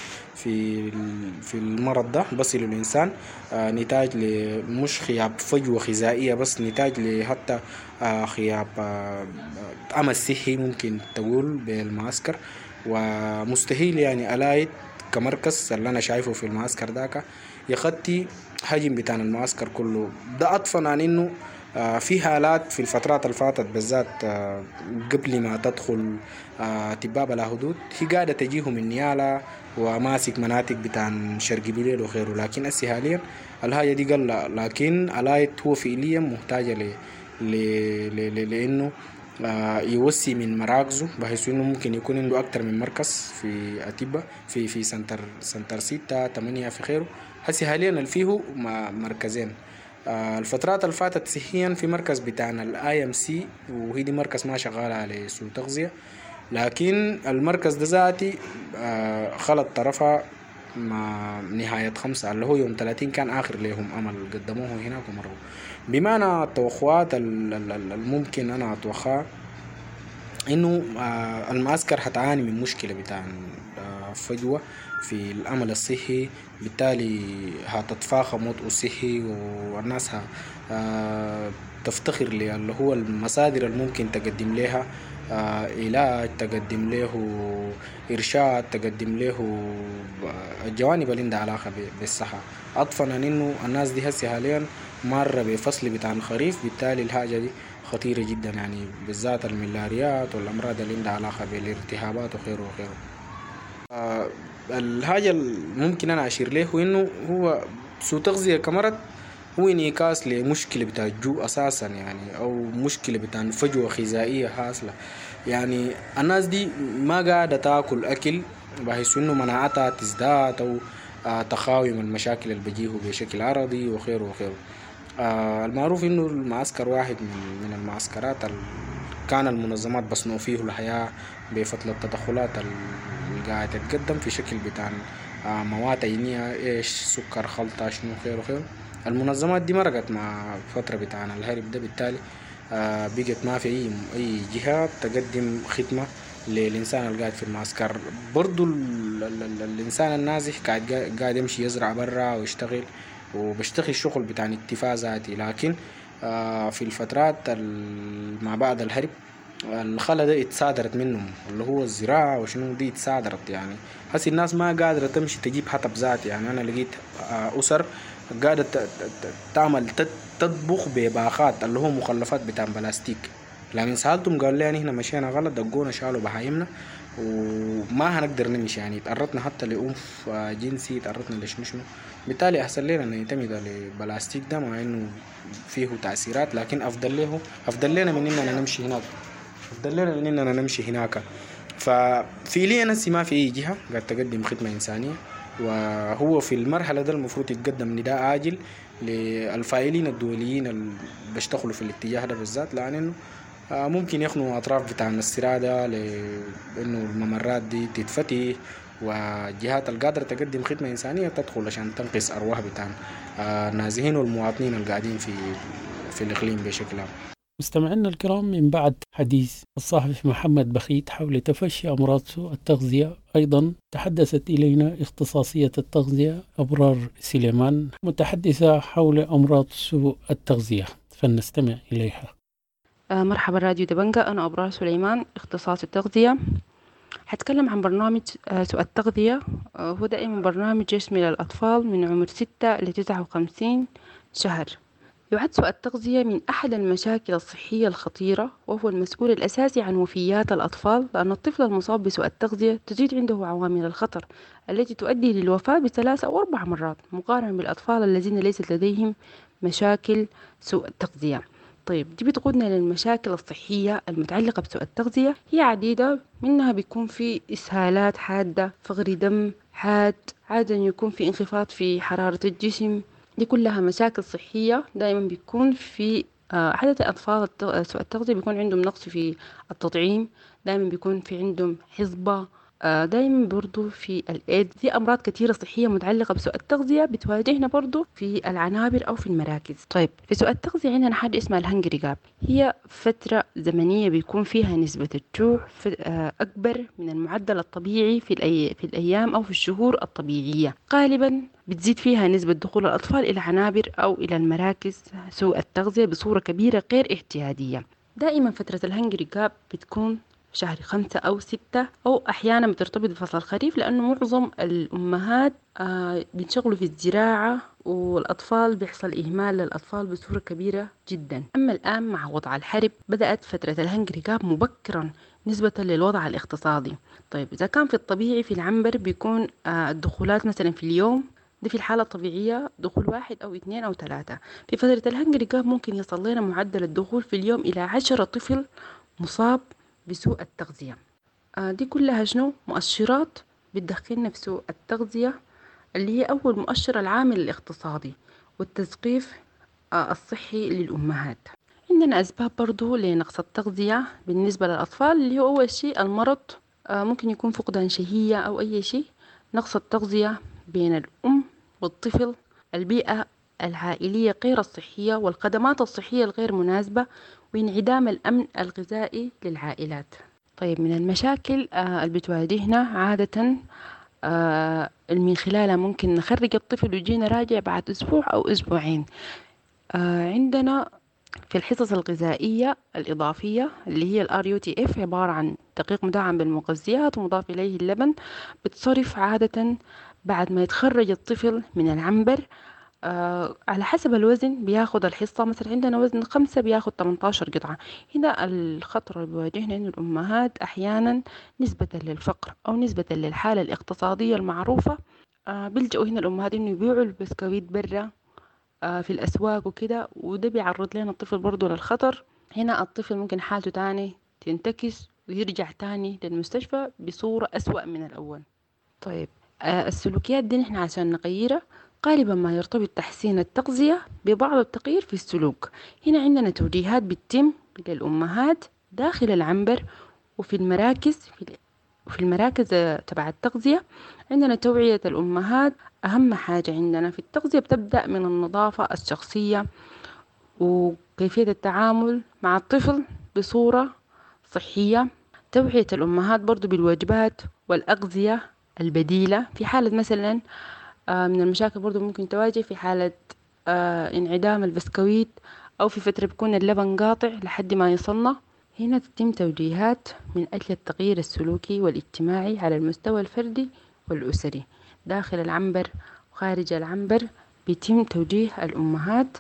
في المرض ده، بصل الإنسان نتاج مش خياب فجوة غذائية بس، نتاج لحتى خياب عمل صحي ممكن تقول بالمعسكر. ومستحيل يعني ألايت كمركز اللي أنا شايفه في المعسكر داك يخطي حجم بتاع المعسكر كله ده، أطفن عن إنه في حالات في الفترات الفاتت بالذات قبل ما تدخل أطباء بلا حدود هي قاعدة تجيهم النيالة وماسك مناطق بتاع شرق بليل وغيره، لكن أسي حاليا الحاجة دي قل. لكن ألايت هو فعليا محتاجة لأنه يوسي من مراكزه بحيث انه ممكن يكون عنده اكتر من مركز في أطباء في سنتر 6 8 في خيره. هسي حاليا فيه مركزين. الفترات اللي فاتت صحيا في مركز بتاعنا IMC وهي دي مركز ما شغال على سوء تغذية، لكن المركز ده ذاتي خلط طرفها مع نهاية 5 اللي هو يوم 30 كان آخر لهم أمل قدموه هناك ومروا. بمعنى التوقعات الممكن أنا أتوقع إنه المعسكر هتعاني من مشكلة بتاع فجوة في الأمل الصحي، بالتالي هتتفاخم وطء الصحي والناس تفتخر اللي هو المصادر الممكن تقدم لها علاج، تقدم له إرشاد، تقدم له الجوانب اللي عندها علاقة بالصحة. أطفنا إنه الناس دي هسي حاليا مرة بفصل بتاع الخريف، بالتالي الحاجة دي خطيرة جدا يعني بالذات الملاريات والأمراض اللي عندها علاقة بالارتهابات وخيره وخيره. الحاجة ممكن أنا أشير له إنه هو سوء تغذية كمرض هو انعكاس لمشكلة بتاع الجوع أساسا يعني، أو مشكلة بتاع فجوة غذائية حاصلة. يعني الناس دي ما قاعدة تاكل أكل بحيث إنه مناعتها تزداد أو تخاوم المشاكل اللي بيجيه بشكل عرضي وخيره وخيره. المعروف إنه المعسكر واحد من المعسكرات كان المنظمات بصنعوا فيه الحياة بفترة التدخلات اللي قاعدة تتقدم في شكل بتاع مواد عينية، إيش سكر خلطة شنو خيره وخيره. المنظمات دي مرقت مع فترة بتاعنا الهرب ده، بالتالي بقت ما في أي جهة تقدم خدمة للإنسان اللي قاعد في المعسكر. برضو الإنسان النازح قاعد يمشي يزرع برا ويشتغل وبشتغل شغل بتاع اكتفاء ذاتي، لكن في الفترات ما بعد الهرب الخلا ده اتسادرت منهم اللي هو الزراعة وشنو دي اتسادرت. يعني هسي الناس ما قادرة تمشي تجيب حطب ذاتي. يعني أنا لقيت أسر قاعدة تعمل تطبخ بباخات اللي هو مخلفات بتاع بلاستيك، لكن سألتهم قال لي يعني هنا مشينا غلط، دقونا شالوا بهايمنا وما هنقدر نمشي. يعني تعرضنا حتى لأنف جنسي، تعرضنا لشنو. بالتالي أحسن لنا أن نعتمد على البلاستيك ده مع إنه فيه تأثيرات، لكن أفضل لنا من إننا نمشي هناك، أفضل لنا من إننا نمشي هناك. ففي لي نفسي ما في أي جهة قاعد تقدم خدمة إنسانية، وهو في المرحلة ده المفروض يتقدم نداء عاجل للفاعلين الدوليين اللي بيشتغلوا في الاتجاه ده بالذات، لأنه ممكن يخنوا أطراف بتاع الاسترادة لأنه الممرات دي تتفتح، وجهات القادرة تقدم خدمة إنسانية تدخل عشان تنقذ أرواح بتاع النازحين والمواطنين القاعدين في الإقليم بشكل عام. مستمعينا الكرام، من بعد حديث الصحفي محمد بخيت حول تفشي أمراض سوء التغذية، أيضا تحدثت إلينا اختصاصية التغذية أبرار سليمان متحدثة حول أمراض سوء التغذية، فلنستمع إليها. مرحبا راديو دبنجة، أنا أبرار سليمان اختصاص التغذية. حتكلم عن برنامج سوء التغذية. هو دائما برنامج يشمل الأطفال من عمر 6 ل 59 شهر. يعد سوء التغذية من أحد المشاكل الصحية الخطيرة، وهو المسؤول الأساسي عن وفيات الأطفال، لأن الطفل المصاب بسوء التغذية تزيد عنده عوامل الخطر التي تؤدي للوفاة ب3 أو 4 مرات مقارنة بالأطفال الذين ليست لديهم مشاكل سوء التغذية. طيب دي بتقودنا للمشاكل الصحية المتعلقة بسوء التغذية، هي عديدة، منها بيكون في إسهالات حادة، فقر دم حاد، عادة يكون في انخفاض في حرارة الجسم. دي كلها مشاكل صحية دائما بيكون في عادة أطفال سوء التغذية بيكون عندهم نقص في التطعيم، دائما بيكون في عندهم حصبة، دائما برضو في الإيدز. في أمراض كثيرة صحية متعلقة بسوء التغذية بتواجهنا برضو في العنابر أو في المراكز. طيب في سوء التغذية عندنا حاجة اسمها الهنجري جاب، هي فترة زمنية بيكون فيها نسبة الجوع أكبر من المعدل الطبيعي في الأيام أو في الشهور الطبيعية. غالبا بتزيد فيها نسبة دخول الأطفال إلى عنابر أو إلى المراكز سوء التغذية بصورة كبيرة غير اعتيادية. دائما فترة الهنجري جاب بتكون شهر 5 أو 6، أو أحيانا بترتبط بفصل الخريف، لأنه معظم الأمهات بينشغلوا في الزراعة والأطفال بيحصل إهمال للأطفال بصورة كبيرة جدا. أما الآن مع وضع الحرب بدأت فترة الهنجري جاب مبكرا نسبة للوضع الاقتصادي. طيب إذا كان في الطبيعي في العنبر بيكون الدخولات مثلا في اليوم، ده في الحالة الطبيعية دخول 1 أو 2 أو 3. في فترة الهنجري جاب ممكن يصل لنا معدل الدخول في اليوم إلى 10 طفل مصاب بسوء التغذية. دي كلها شنو؟ مؤشرات بتدخلنا في سوء التغذية، اللي هي أول مؤشر العامل الاقتصادي والتثقيف الصحي للأمهات. عندنا أسباب برضو لنقص التغذية بالنسبة للأطفال، اللي هو أول شيء المرض، ممكن يكون فقدان شهية أو أي شيء. نقص التغذية بين الأم والطفل، البيئة العائلية غير الصحية والخدمات الصحية الغير مناسبة، وانعدام الأمن الغذائي للعائلات. طيب من المشاكل اللي بتواجهنا عادة من خلالها ممكن نخرج الطفل ويجينا راجع بعد أسبوع أو أسبوعين. عندنا في الحصص الغذائية الإضافية اللي هي RUTF، عبارة عن دقيق مدعم بالمغذيات ومضاف إليه اللبن، بتصرف عادة بعد ما يتخرج الطفل من العنبر. على حسب الوزن بياخد الحصة، مثلا عندنا وزن 5 بياخد 18 قطعة. هنا الخطر اللي بيواجهنا إنه الأمهات أحيانا نسبة للفقر أو نسبة للحالة الاقتصادية المعروفة بيلجأوا هنا الأمهات إنه يبيعوا البسكويت برا في الأسواق وكده، وده بيعرض لنا الطفل برضو للخطر. هنا الطفل ممكن حالته تاني تنتكس ويرجع تاني للمستشفى بصورة أسوأ من الأول. طيب السلوكيات دي نحن عشان نغيرها غالبا ما يرتبط تحسين التغذية ببعض التغيير في السلوك. هنا عندنا توجيهات بتتم للأمهات داخل العنبر وفي المراكز تبع التغذية. عندنا توعية الأمهات، أهم حاجة عندنا في التغذية بتبدأ من النظافة الشخصية وكيفية التعامل مع الطفل بصورة صحية. توعية الأمهات برضو بالوجبات والأغذية البديلة في حالة مثلا من المشاكل برضو ممكن تواجه في حالة انعدام البسكويت، أو في فترة بيكون اللبن قاطع لحد ما يصلنا. هنا تتم توجيهات من أجل التغيير السلوكي والاجتماعي على المستوى الفردي والأسري داخل العنبر وخارج العنبر. بيتم توجيه الأمهات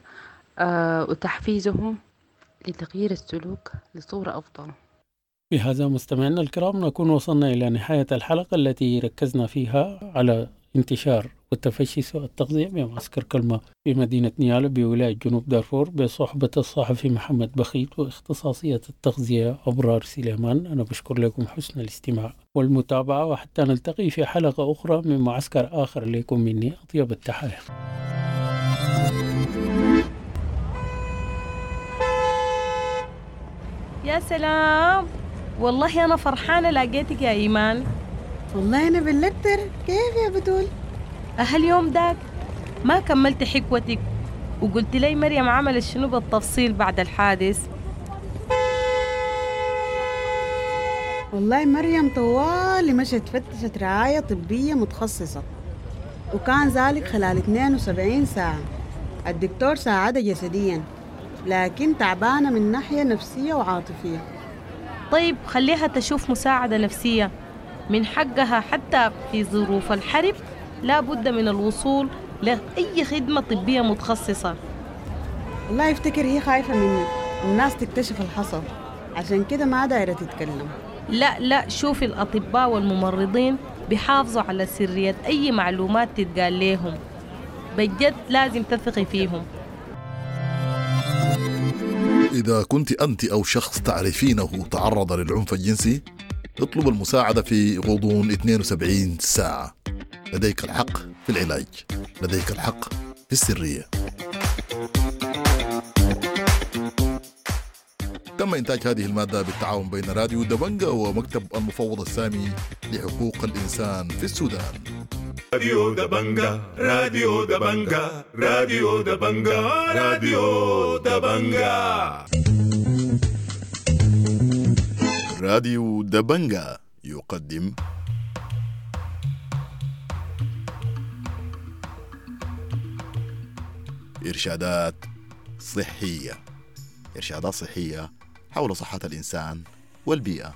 وتحفيزهم لتغيير السلوك لصورة أفضل. بهذا مستمعينا الكرام نكون وصلنا إلى نهاية الحلقة التي ركزنا فيها على انتشار وتفشي سوء التغذية بمعسكر كلمة في مدينة نيالا بولاية جنوب دارفور بصحبة الصحفي محمد بخيت واختصاصية التغذية أبرار سليمان. أنا بشكر لكم حسن الاستماع والمتابعة، وحتى نلتقي في حلقة أخرى من معسكر آخر. لكم مني أطيب التحايا. يا سلام، والله أنا فرحانة لقيتك يا إيمان. والله أنا بالأكتر. كيف يا بتول؟ اليوم داك ما كملت حكوتك وقلت لي مريم عملت شنو بالتفصيل بعد الحادث؟ والله مريم طوالي مشت فتشت رعاية طبية متخصصة، وكان ذلك خلال 72 ساعة. الدكتور ساعدها جسديا، لكن تعبانة من ناحية نفسية وعاطفية. طيب خليها تشوف مساعدة نفسية، من حقها حتى في ظروف الحرب لا بد من الوصول لأي خدمة طبية متخصصة. والله يفتكر هي خايفة من الناس تكتشف الحصل، عشان كده ما دايرة تتكلم. لا شوفي الأطباء والممرضين بيحافظوا على سرية أي معلومات تتقال لهم، بجد لازم تثقي فيهم. إذا كنت أنت أو شخص تعرفينه تعرض للعنف الجنسي، اطلب المساعدة في غضون 72 ساعة. لديك الحق في العلاج، لديك الحق في السرية. تم إنتاج هذه المادة بالتعاون بين راديو دبنجا ومكتب المفوض السامي لحقوق الإنسان في السودان. راديو دبنجا، راديو دبنجا، راديو دبنجا، راديو دبنجا. راديو دبنجا يقدم إرشادات صحية، إرشادات صحية حول صحة الإنسان والبيئة.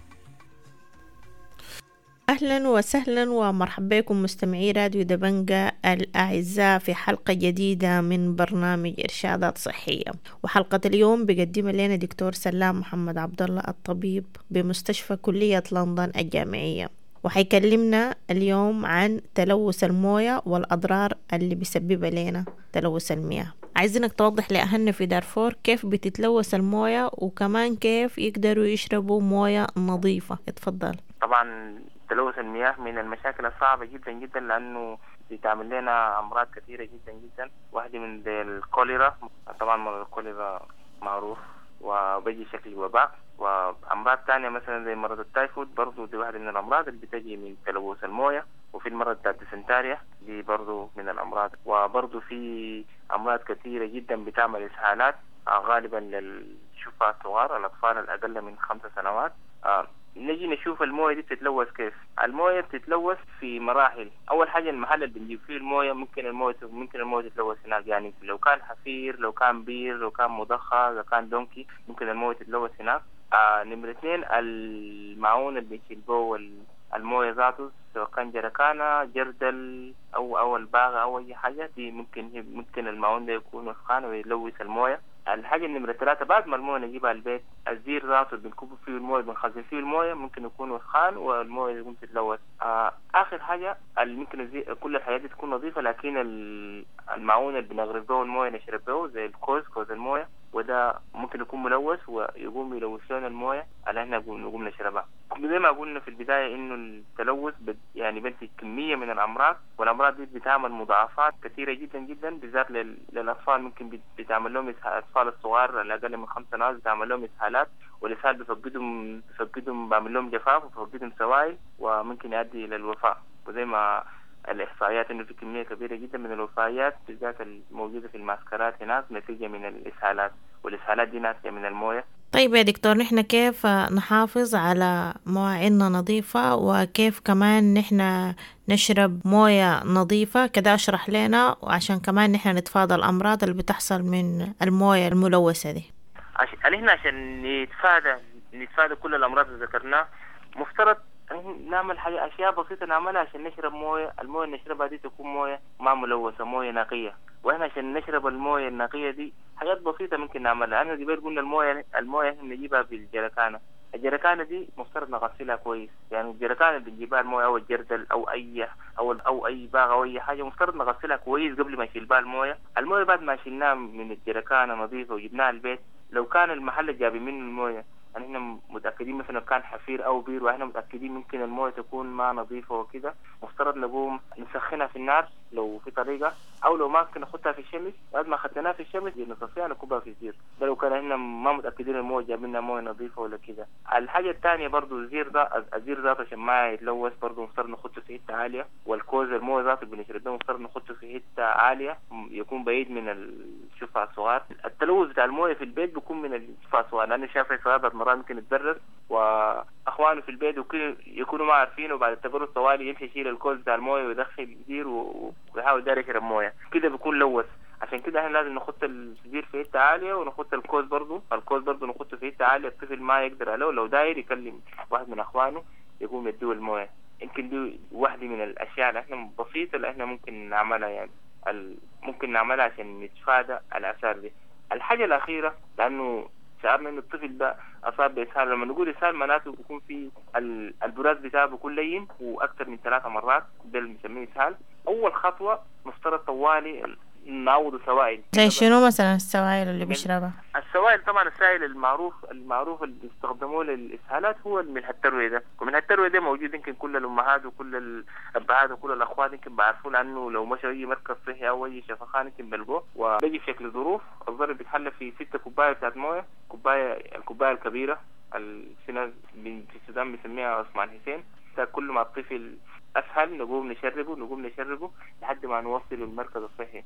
أهلا وسهلا ومرحبا بكم مستمعي راديو دبنجا الأعزاء في حلقة جديدة من برنامج إرشادات صحية. وحلقة اليوم بقدمها لنا دكتور سلام محمد عبد الله الطبيب بمستشفى كلية لندن الجامعية، وحيكلمنا اليوم عن تلوث الموية والأضرار اللي بيسببها لنا تلوث المياه. عايزينك توضح لأهلنا في دارفور كيف بتتلوث الموية وكمان كيف يقدروا يشربوا موية نظيفة. اتفضل. طبعا تلوث المياه من المشاكل الصعبة جدا جدا، لأنه بتعمل لنا أمراض كثيرة جدا جدا. واحدة من الكوليرا، طبعا مرض الكوليرا معروف وبيجي شكل وباء، وأمراض تانية مثلا زي مرض التايفود برضو دي واحدة من الأمراض اللي بتجي من تلوث الموية. وفي المرض بتاع الديسنتاريا دي برضو من الأمراض. وبرضو في أمراض كثيرة جدا بتعمل إسهالات غالبا للشفاة الصغار، الأطفال الأقل من 5 سنوات. نجي نشوف المويه دي بتتلوث كيف. المويه بتتلوث في مراحل. اول حاجه المحل اللي بنجيب فيه المويه ممكن المويه تتلوث هناك، يعني لو كان حفير، لو كان بير، لو كان مضخه، لو كان دونكي ممكن المويه تتلوث هناك. نمرة 2 المعون اللي بنشيل المويه ذاته، سواء كان جركانه، جردل او الباغه او اي حاجه دي ممكن المعون ده يكون وسخان ويلوث المويه. الحاجة نمرة 3 بعد ما المويه نجيبها البيت، الزير ذاته بنكب فيه المويه، بنخزن فيه المويه، ممكن يكون وسخان والمويه ممكن تتلوث. آخر حاجة ممكن كل الحاجات دي تكون نظيفة، لكن المعون اللي بنغرف به المويه نشرب به زي كوز المويه، وده ممكن يكون ملوث ويقوم يلوث لنا المويه اللي احنا نقوم نشربها. زي ما قلنا في البداية إنه التلوث يعني بنتج كمية من الأمراض، والأمراض دي بتعمل مضاعفات كثيرة جدا جدا، بالذات للأطفال. ممكن بتعمل لهم الأطفال الصغار الأقل من 5 سنوات بتعمل لهم إسهالات، والإسهال بفقدهم بعمل لهم جفاف وبفقدهم سوائل، وممكن يؤدي إلى الوفاة. وزي ما الإحصائيات إنه في كمية كبيرة جدا من الوفيات بالذات الموجودة في المعسكرات هناك نتيجة من الإسهالات، والإسهالات دي ناتجة من الموية. طيب يا دكتور، نحن كيف نحافظ على مواعيدنا نظيفة، وكيف كمان نحن نشرب موية نظيفة كده؟ اشرح لنا وعشان كمان نحن نتفادى الأمراض اللي بتحصل من الموية الملوثة دي. عشان نتفادى كل الأمراض اللي ذكرناها، مفترض نعمل أشياء بسيطة نعملها عشان نشرب موية. الموية اللي نشربها دي تكون موية ما ملوثة، موية نقية. وإحنا عشان نشرب الموية النقية دي حاجات بسيطة ممكن نعملها. أنا قبل قلنا الموية إحنا نجيبها بالجركانة. الجركانة دي مفترض نغسلها كويس، يعني الجركانة اللي بنجيبها الموية أو الجردل أو أي باغ أو أي حاجة مفترض نغسلها كويس قبل ما نشيل بها الموية. بعد ما شلناها من الجركانة نظيفة وجبناها البيت، لو كان المحل اللي جايبين منه الموية يعني احنا متأكدين مثلا كان حفير او بير واحنا متأكدين ممكن المويه تكون ما نظيفة وكده، مفترض نقوم نسخنها في النار لو في طريقة، او لو ما ممكن ناخدها في الشمس. بعد ما خدناها في الشمس نصفيها نكبها في الزير. ده لو كان احنا ما متأكدين المويه جاب لنا مويه نظيفة ولا كده. الحاجة الثانية برضو الزير ذاته عشان ما يتلوث برضو مفترض نخده في حتة عالية، والكوز المويه ذاته اللي بنشربه مفترض نخده في حتة عالية يكون بعيد من الشفع الصغار. التلوث بتاع المويه في البيت بيكون من الشفع الصغار، لأن الشافع الصغار مرات ممكن يتبرد واخوانه في البيت يكونوا ما عارفين، وبعد التبرد طوالي يمشي يشيل الكوز بتاع المويه ويدخل زير ويحاول داير يشرب مويه كده بيكون لوث. عشان كده احنا لازم نخط الزير في حته عاليه، ونخط الكوز برضو نخطه في حته عاليه الطفل ما يقدر عليه، لو داير يكلم واحد من اخوانه يقوم يديه المويه. يمكن دي واحده من الاشياء اللي احنا بسيطه اللي احنا ممكن نعملها، يعني ممكن نعملها عشان نتفادى الاثار دي. الحاجة الأخيرة، لأنه شعرنا إنه الطفل ده أصاب بإسهال، لما نقول إسهال معناته بيكون في البراز بتاعه بيكون لين وأكثر من 3 مرات، ده اللي بنسميه إسهال. أول خطوة مفترض طوالي نعوض سوائل. زي شنو مثلا السوائل اللي بيشربها؟ السوائل طبعا السائل المعروف اللي بيستخدموه للإسهالات هو الملح التروي ده، وملح التروي ده موجود يمكن كل الأمهات وكل الأبهات وكل الأخوات يمكن بيعرفوا، لأنه لو مشوا أي مركز صحي أو أي شفخان يمكن بلقوه، وبيجي في شكل ظروف. الظرف بيتحلى في 6 كوباية بتاعت موية، الكوباية الكبيرة في السودان بيسميها عثمان حسين. كل ما الطفل أسهل نقوم نشربه لحد ما نوصل المركز الصحي.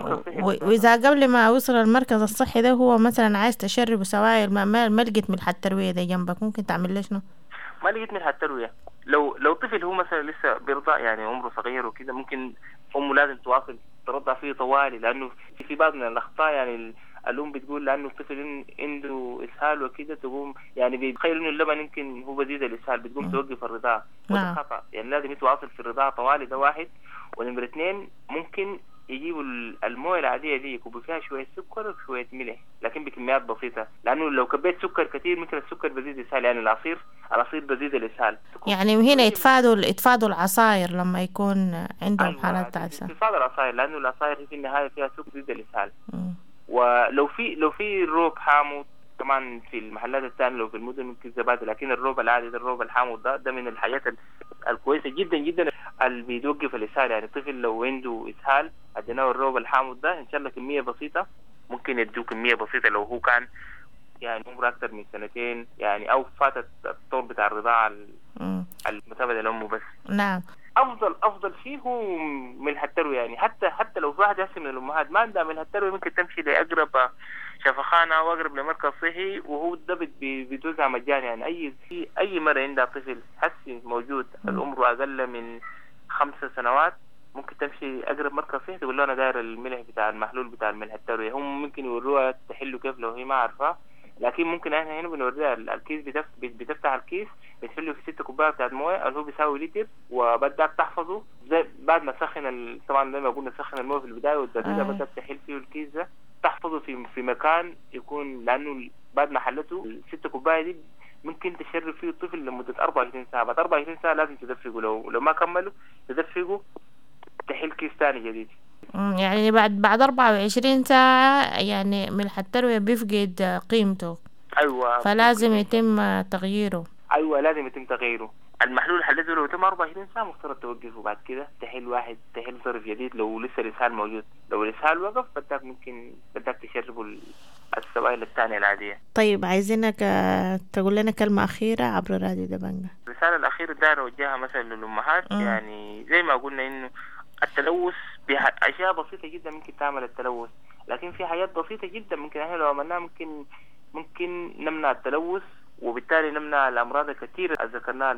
وإذا قبل ما أوصل المركز الصحي ده هو مثلا عايز تشربه سوائل، ما لقيت ملح التروية ده جنبك، ممكن تعمل له شنو؟ ما لقيت ملح التروية، لو طفل هو مثلا لسه بيرضع يعني عمره صغير وكده، ممكن أمه لازم تواصل ترضع فيه طوالي، لأنه في بعض من الأخطاء يعني الأم بتقول لأنه الطفل عنده إسهال وكده تقوم يعني بيتخيل إنه اللبن يمكن هو بزيد الإسهال، بتقوم توقف الرضاعة. وده خطأ، يعني لازم يتواصل في الرضاعة طوالي، ده واحد. ونمرة 2 ممكن يجيبوا المويه العادية دي يكبوا فيها شوية سكر وشوية ملح، لكن بكميات بسيطة، لأنه لو كبيت سكر كثير ممكن السكر بزيد الإسهال، يعني العصير بزيد الإسهال. يعني وهنا يتفادوا العصاير لما يكون عندهم حالات تعسة. يتفادوا العصاير، لأنه العصاير في النهاية فيها سكر بزيد الإسهال. ولو في الروب حامض طبعا في المحلات الثانية، لو في المدن ممكن زبادي، لكن الروب العادي ده الروب الحامض ده من الحاجات الكويسة جدا جدا اللي بيوقف الإسهال. يعني الطفل لو عنده إسهال اديناه الروب الحامض ده ان شاء الله كمية بسيطة، ممكن يدوه كمية بسيطة لو هو كان يعني عمره أكثر من 2 يعني أو فاتت الطور بتاع الرضاعة المتابعة لأمه بس. نعم. أفضل فيه هو ملح التروي، يعني حتى لو في واحد يحسن من الأمهات ما عندها ملح التروي ممكن تمشي لأقرب شفخانة أو أقرب لمركز صحي، وهو ده بيتوزع مجاني. يعني أي مرة عندها طفل حسي موجود العمر أقل من 5 سنوات ممكن تمشي أقرب مركز صحي تقول له أنا داير الملح بتاع المحلول بتاع الملح التروي. هم ممكن يوروها تحله كيف لو هي ما عارفة، لكن ممكن احنا هنا بنوريها الكيس، بتفتح الكيس بتحله في 6 كوبايات بتاعت مويه اللي هو بيساوي لتر، وبدك تحفظه زي بعد ما تسخن طبعا زي ما قلنا تسخن المويه في البدايه والدقيقه بدك تحل فيه الكيس ده، تحفظه في مكان يكون، لانه بعد ما حلته 6 كوبايات دي ممكن تشرب فيه الطفل لمده 24 ساعه. بعد 24 ساعه لازم تدفقه، لو ما كملوا تدفقه تحل كيس ثاني جديد. يعني بعد 24 ساعة يعني ملح التروية بيفقد قيمته. أيوة. فلازم يتم تغييره. أيوة لازم يتم تغييره. المحلول حلته لو تم 24 ساعة مفترض توقفه، بعد كده تحل ظرف جديد لو لسه الإسهال موجود. لو الإسهال وقف بدك تشربه السوائل الثانية العادية. طيب عايزينك تقول لنا كلمة أخيرة عبر راديو دبنجة. الرسالة الأخيرة داير أوجهها مثلا للأمهات، يعني زي ما قلنا إنه التلوث بأشياء بسيطة جدا ممكن تعمل التلوث، لكن في حاجات بسيطة جدا ممكن احنا لو عملناها ممكن نمنع التلوث، وبالتالي نمنع الأمراض الكثيرة اللي ذكرناها.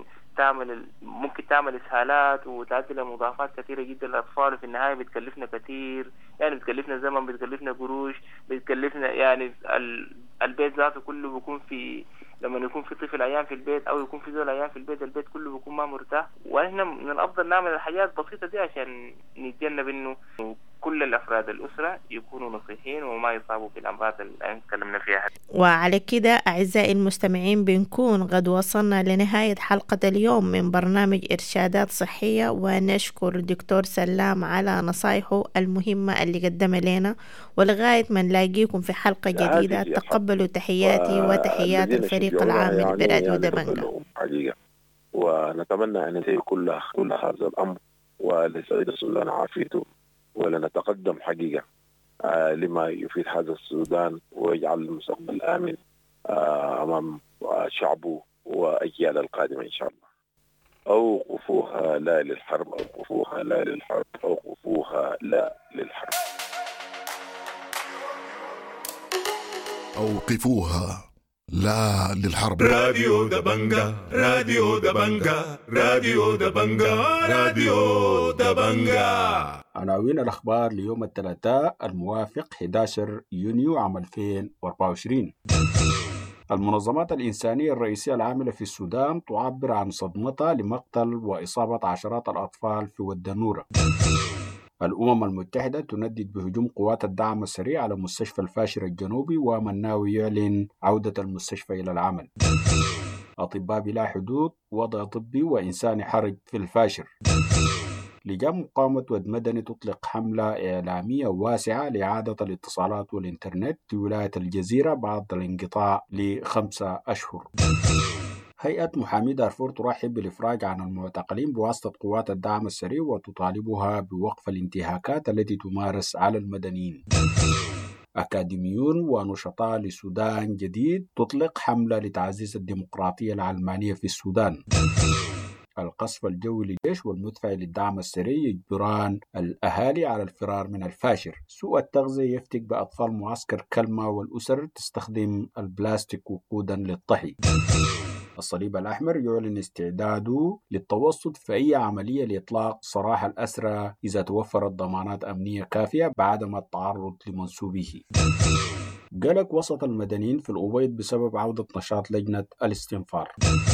ممكن تعمل إسهالات وتؤدي لمضاعفات كثيرة جدا للأطفال، في النهاية بتكلفنا كثير، يعني بتكلفنا زمن، بتكلفنا قروش، بتكلفنا يعني البيت ذاته كله بيكون في لما يكون في طفل عيان في البيت او يكون في زول عيان في البيت كله بيكون ما مرتاح. واحنا من الافضل نعمل الحاجات البسيطه دي عشان نتجنب انه كل الافراد الاسره يكونوا نصيحين وما يصابوا بالامراض اللي تكلمنا فيها. وعلى كده اعزائي المستمعين بنكون قد وصلنا لنهايه حلقه اليوم من برنامج ارشادات صحيه، ونشكر الدكتور سلام على نصايحه المهمه اللي قدمها لنا. ولغايه ما نلاقيكم في حلقه جديده تقبلوا تحياتي وتحيات الفريق العامل براديو دبنجة حقيقه، ونتمنى ان يكون كل هذا الامر ولسعيد السودان عافيته، ولنتقدم حقيقة لما يفيد هذا السودان ويجعل المستقبل آمن أمام شعبه وأجيال القادمة إن شاء الله. أوقفوها لا للحرب، أوقفوها لا للحرب، أوقفوها لا للحرب. أوقفوها لا للحرب. راديو دبنجة، راديو دبنجة، راديو دبنجة، راديو دبنجة. عناوين الأخبار ليوم الثلاثاء الموافق 11 يونيو عام 2024. المنظمات الإنسانية الرئيسية العاملة في السودان تعبر عن صدمتها لمقتل وإصابة عشرات الأطفال في ودنورة. الأمم المتحدة تندد بهجوم قوات الدعم السريع على مستشفى الفاشر الجنوبي، ومناوي يعلن عودة المستشفى إلى العمل. أطباء بلا حدود وضع طبي وإنساني حرج في الفاشر. لجان مقاومة ود مدني تطلق حملة إعلامية واسعة لإعادة الاتصالات والإنترنت في ولاية الجزيرة بعد الانقطاع ل5 أشهر. هيئة محامي دارفور ترحب بالإفراج عن المعتقلين بواسطة قوات الدعم السريع وتطالبها بوقف الانتهاكات التي تمارس على المدنيين. أكاديميون ونشطاء لسودان جديد تطلق حملة لتعزيز الديمقراطية العلمانية في السودان. القصف الجوي للجيش والمدفع للدعم السريع يجبران الأهالي على الفرار من الفاشر. سوء التغذية يفتك بأطفال معسكر كلمة والأسر تستخدم البلاستيك وقودا للطهي. الصليب الأحمر يعلن استعداده للتوسط في أي عملية لإطلاق سراح الأسرى إذا توفرت ضمانات أمنية كافية بعدم التعرض لمنسوبيه. قلق وسط المدنيين في الأبيض بسبب عودة نشاط لجنة الاستنفار.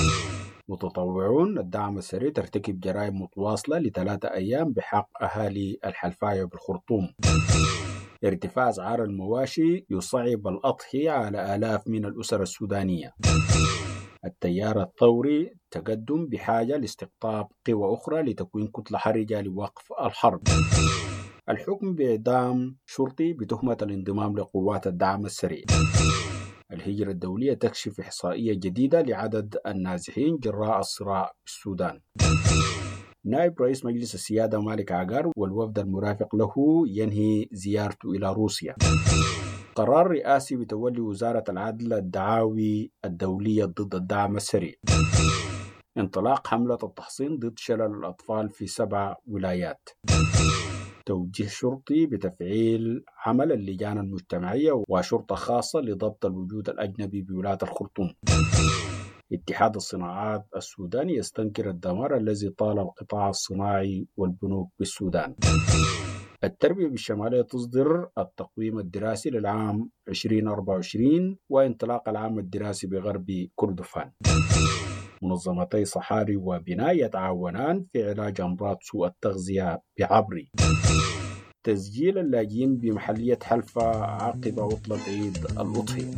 متطوعون الدعم السريع ترتكب جرائم متواصلة ل3 أيام بحق أهالي الحلفاية بالخرطوم. ارتفاع أسعار المواشي يصعب الأضحية على آلاف من الأسر السودانية. التيار الثوري تقدم بحاجة لاستقطاب قوى أخرى لتكوين كتلة حرجة لوقف الحرب. الحكم بإعدام شرطي بتهمة الانضمام لقوات الدعم السريع. الهجرة الدولية تكشف إحصائية جديدة لعدد النازحين جراء الصراع في السودان. نائب رئيس مجلس السيادة مالك عقار والوفد المرافق له ينهي زيارته إلى روسيا. قرار رئاسي بتولي وزارة العدل الدعاوي الدولية ضد الدعم السريع. انطلاق حملة التحصين ضد شلل الأطفال في 7 ولايات. توجيه شرطي بتفعيل عمل اللجان المجتمعية وشرطة خاصة لضبط الوجود الأجنبي بولاية الخرطوم. اتحاد الصناعات السوداني يستنكر الدمار الذي طال القطاع الصناعي والبنوك بالسودان. التربية بالشمالية تصدر التقويم الدراسي للعام 2024 وانطلاق العام الدراسي بغرب كردفان. منظمتي صحاري وبناء يتعاونان في علاج أمراض سوء التغذية بعبري. تسجيل اللاجئين بمحلية حلفا عقب عطلة عيد الأضحية.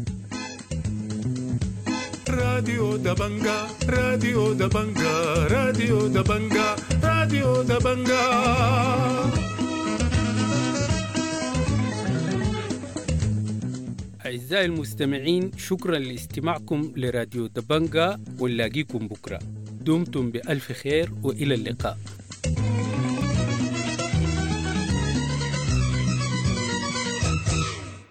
راديو دبنجا راديو دبنجا راديو دبنجا راديو دبنجا. أعزائي المستمعين، شكرا لاستماعكم لراديو دبنجا، ونلاقيكم بكرة. دمتم بألف خير وإلى اللقاء.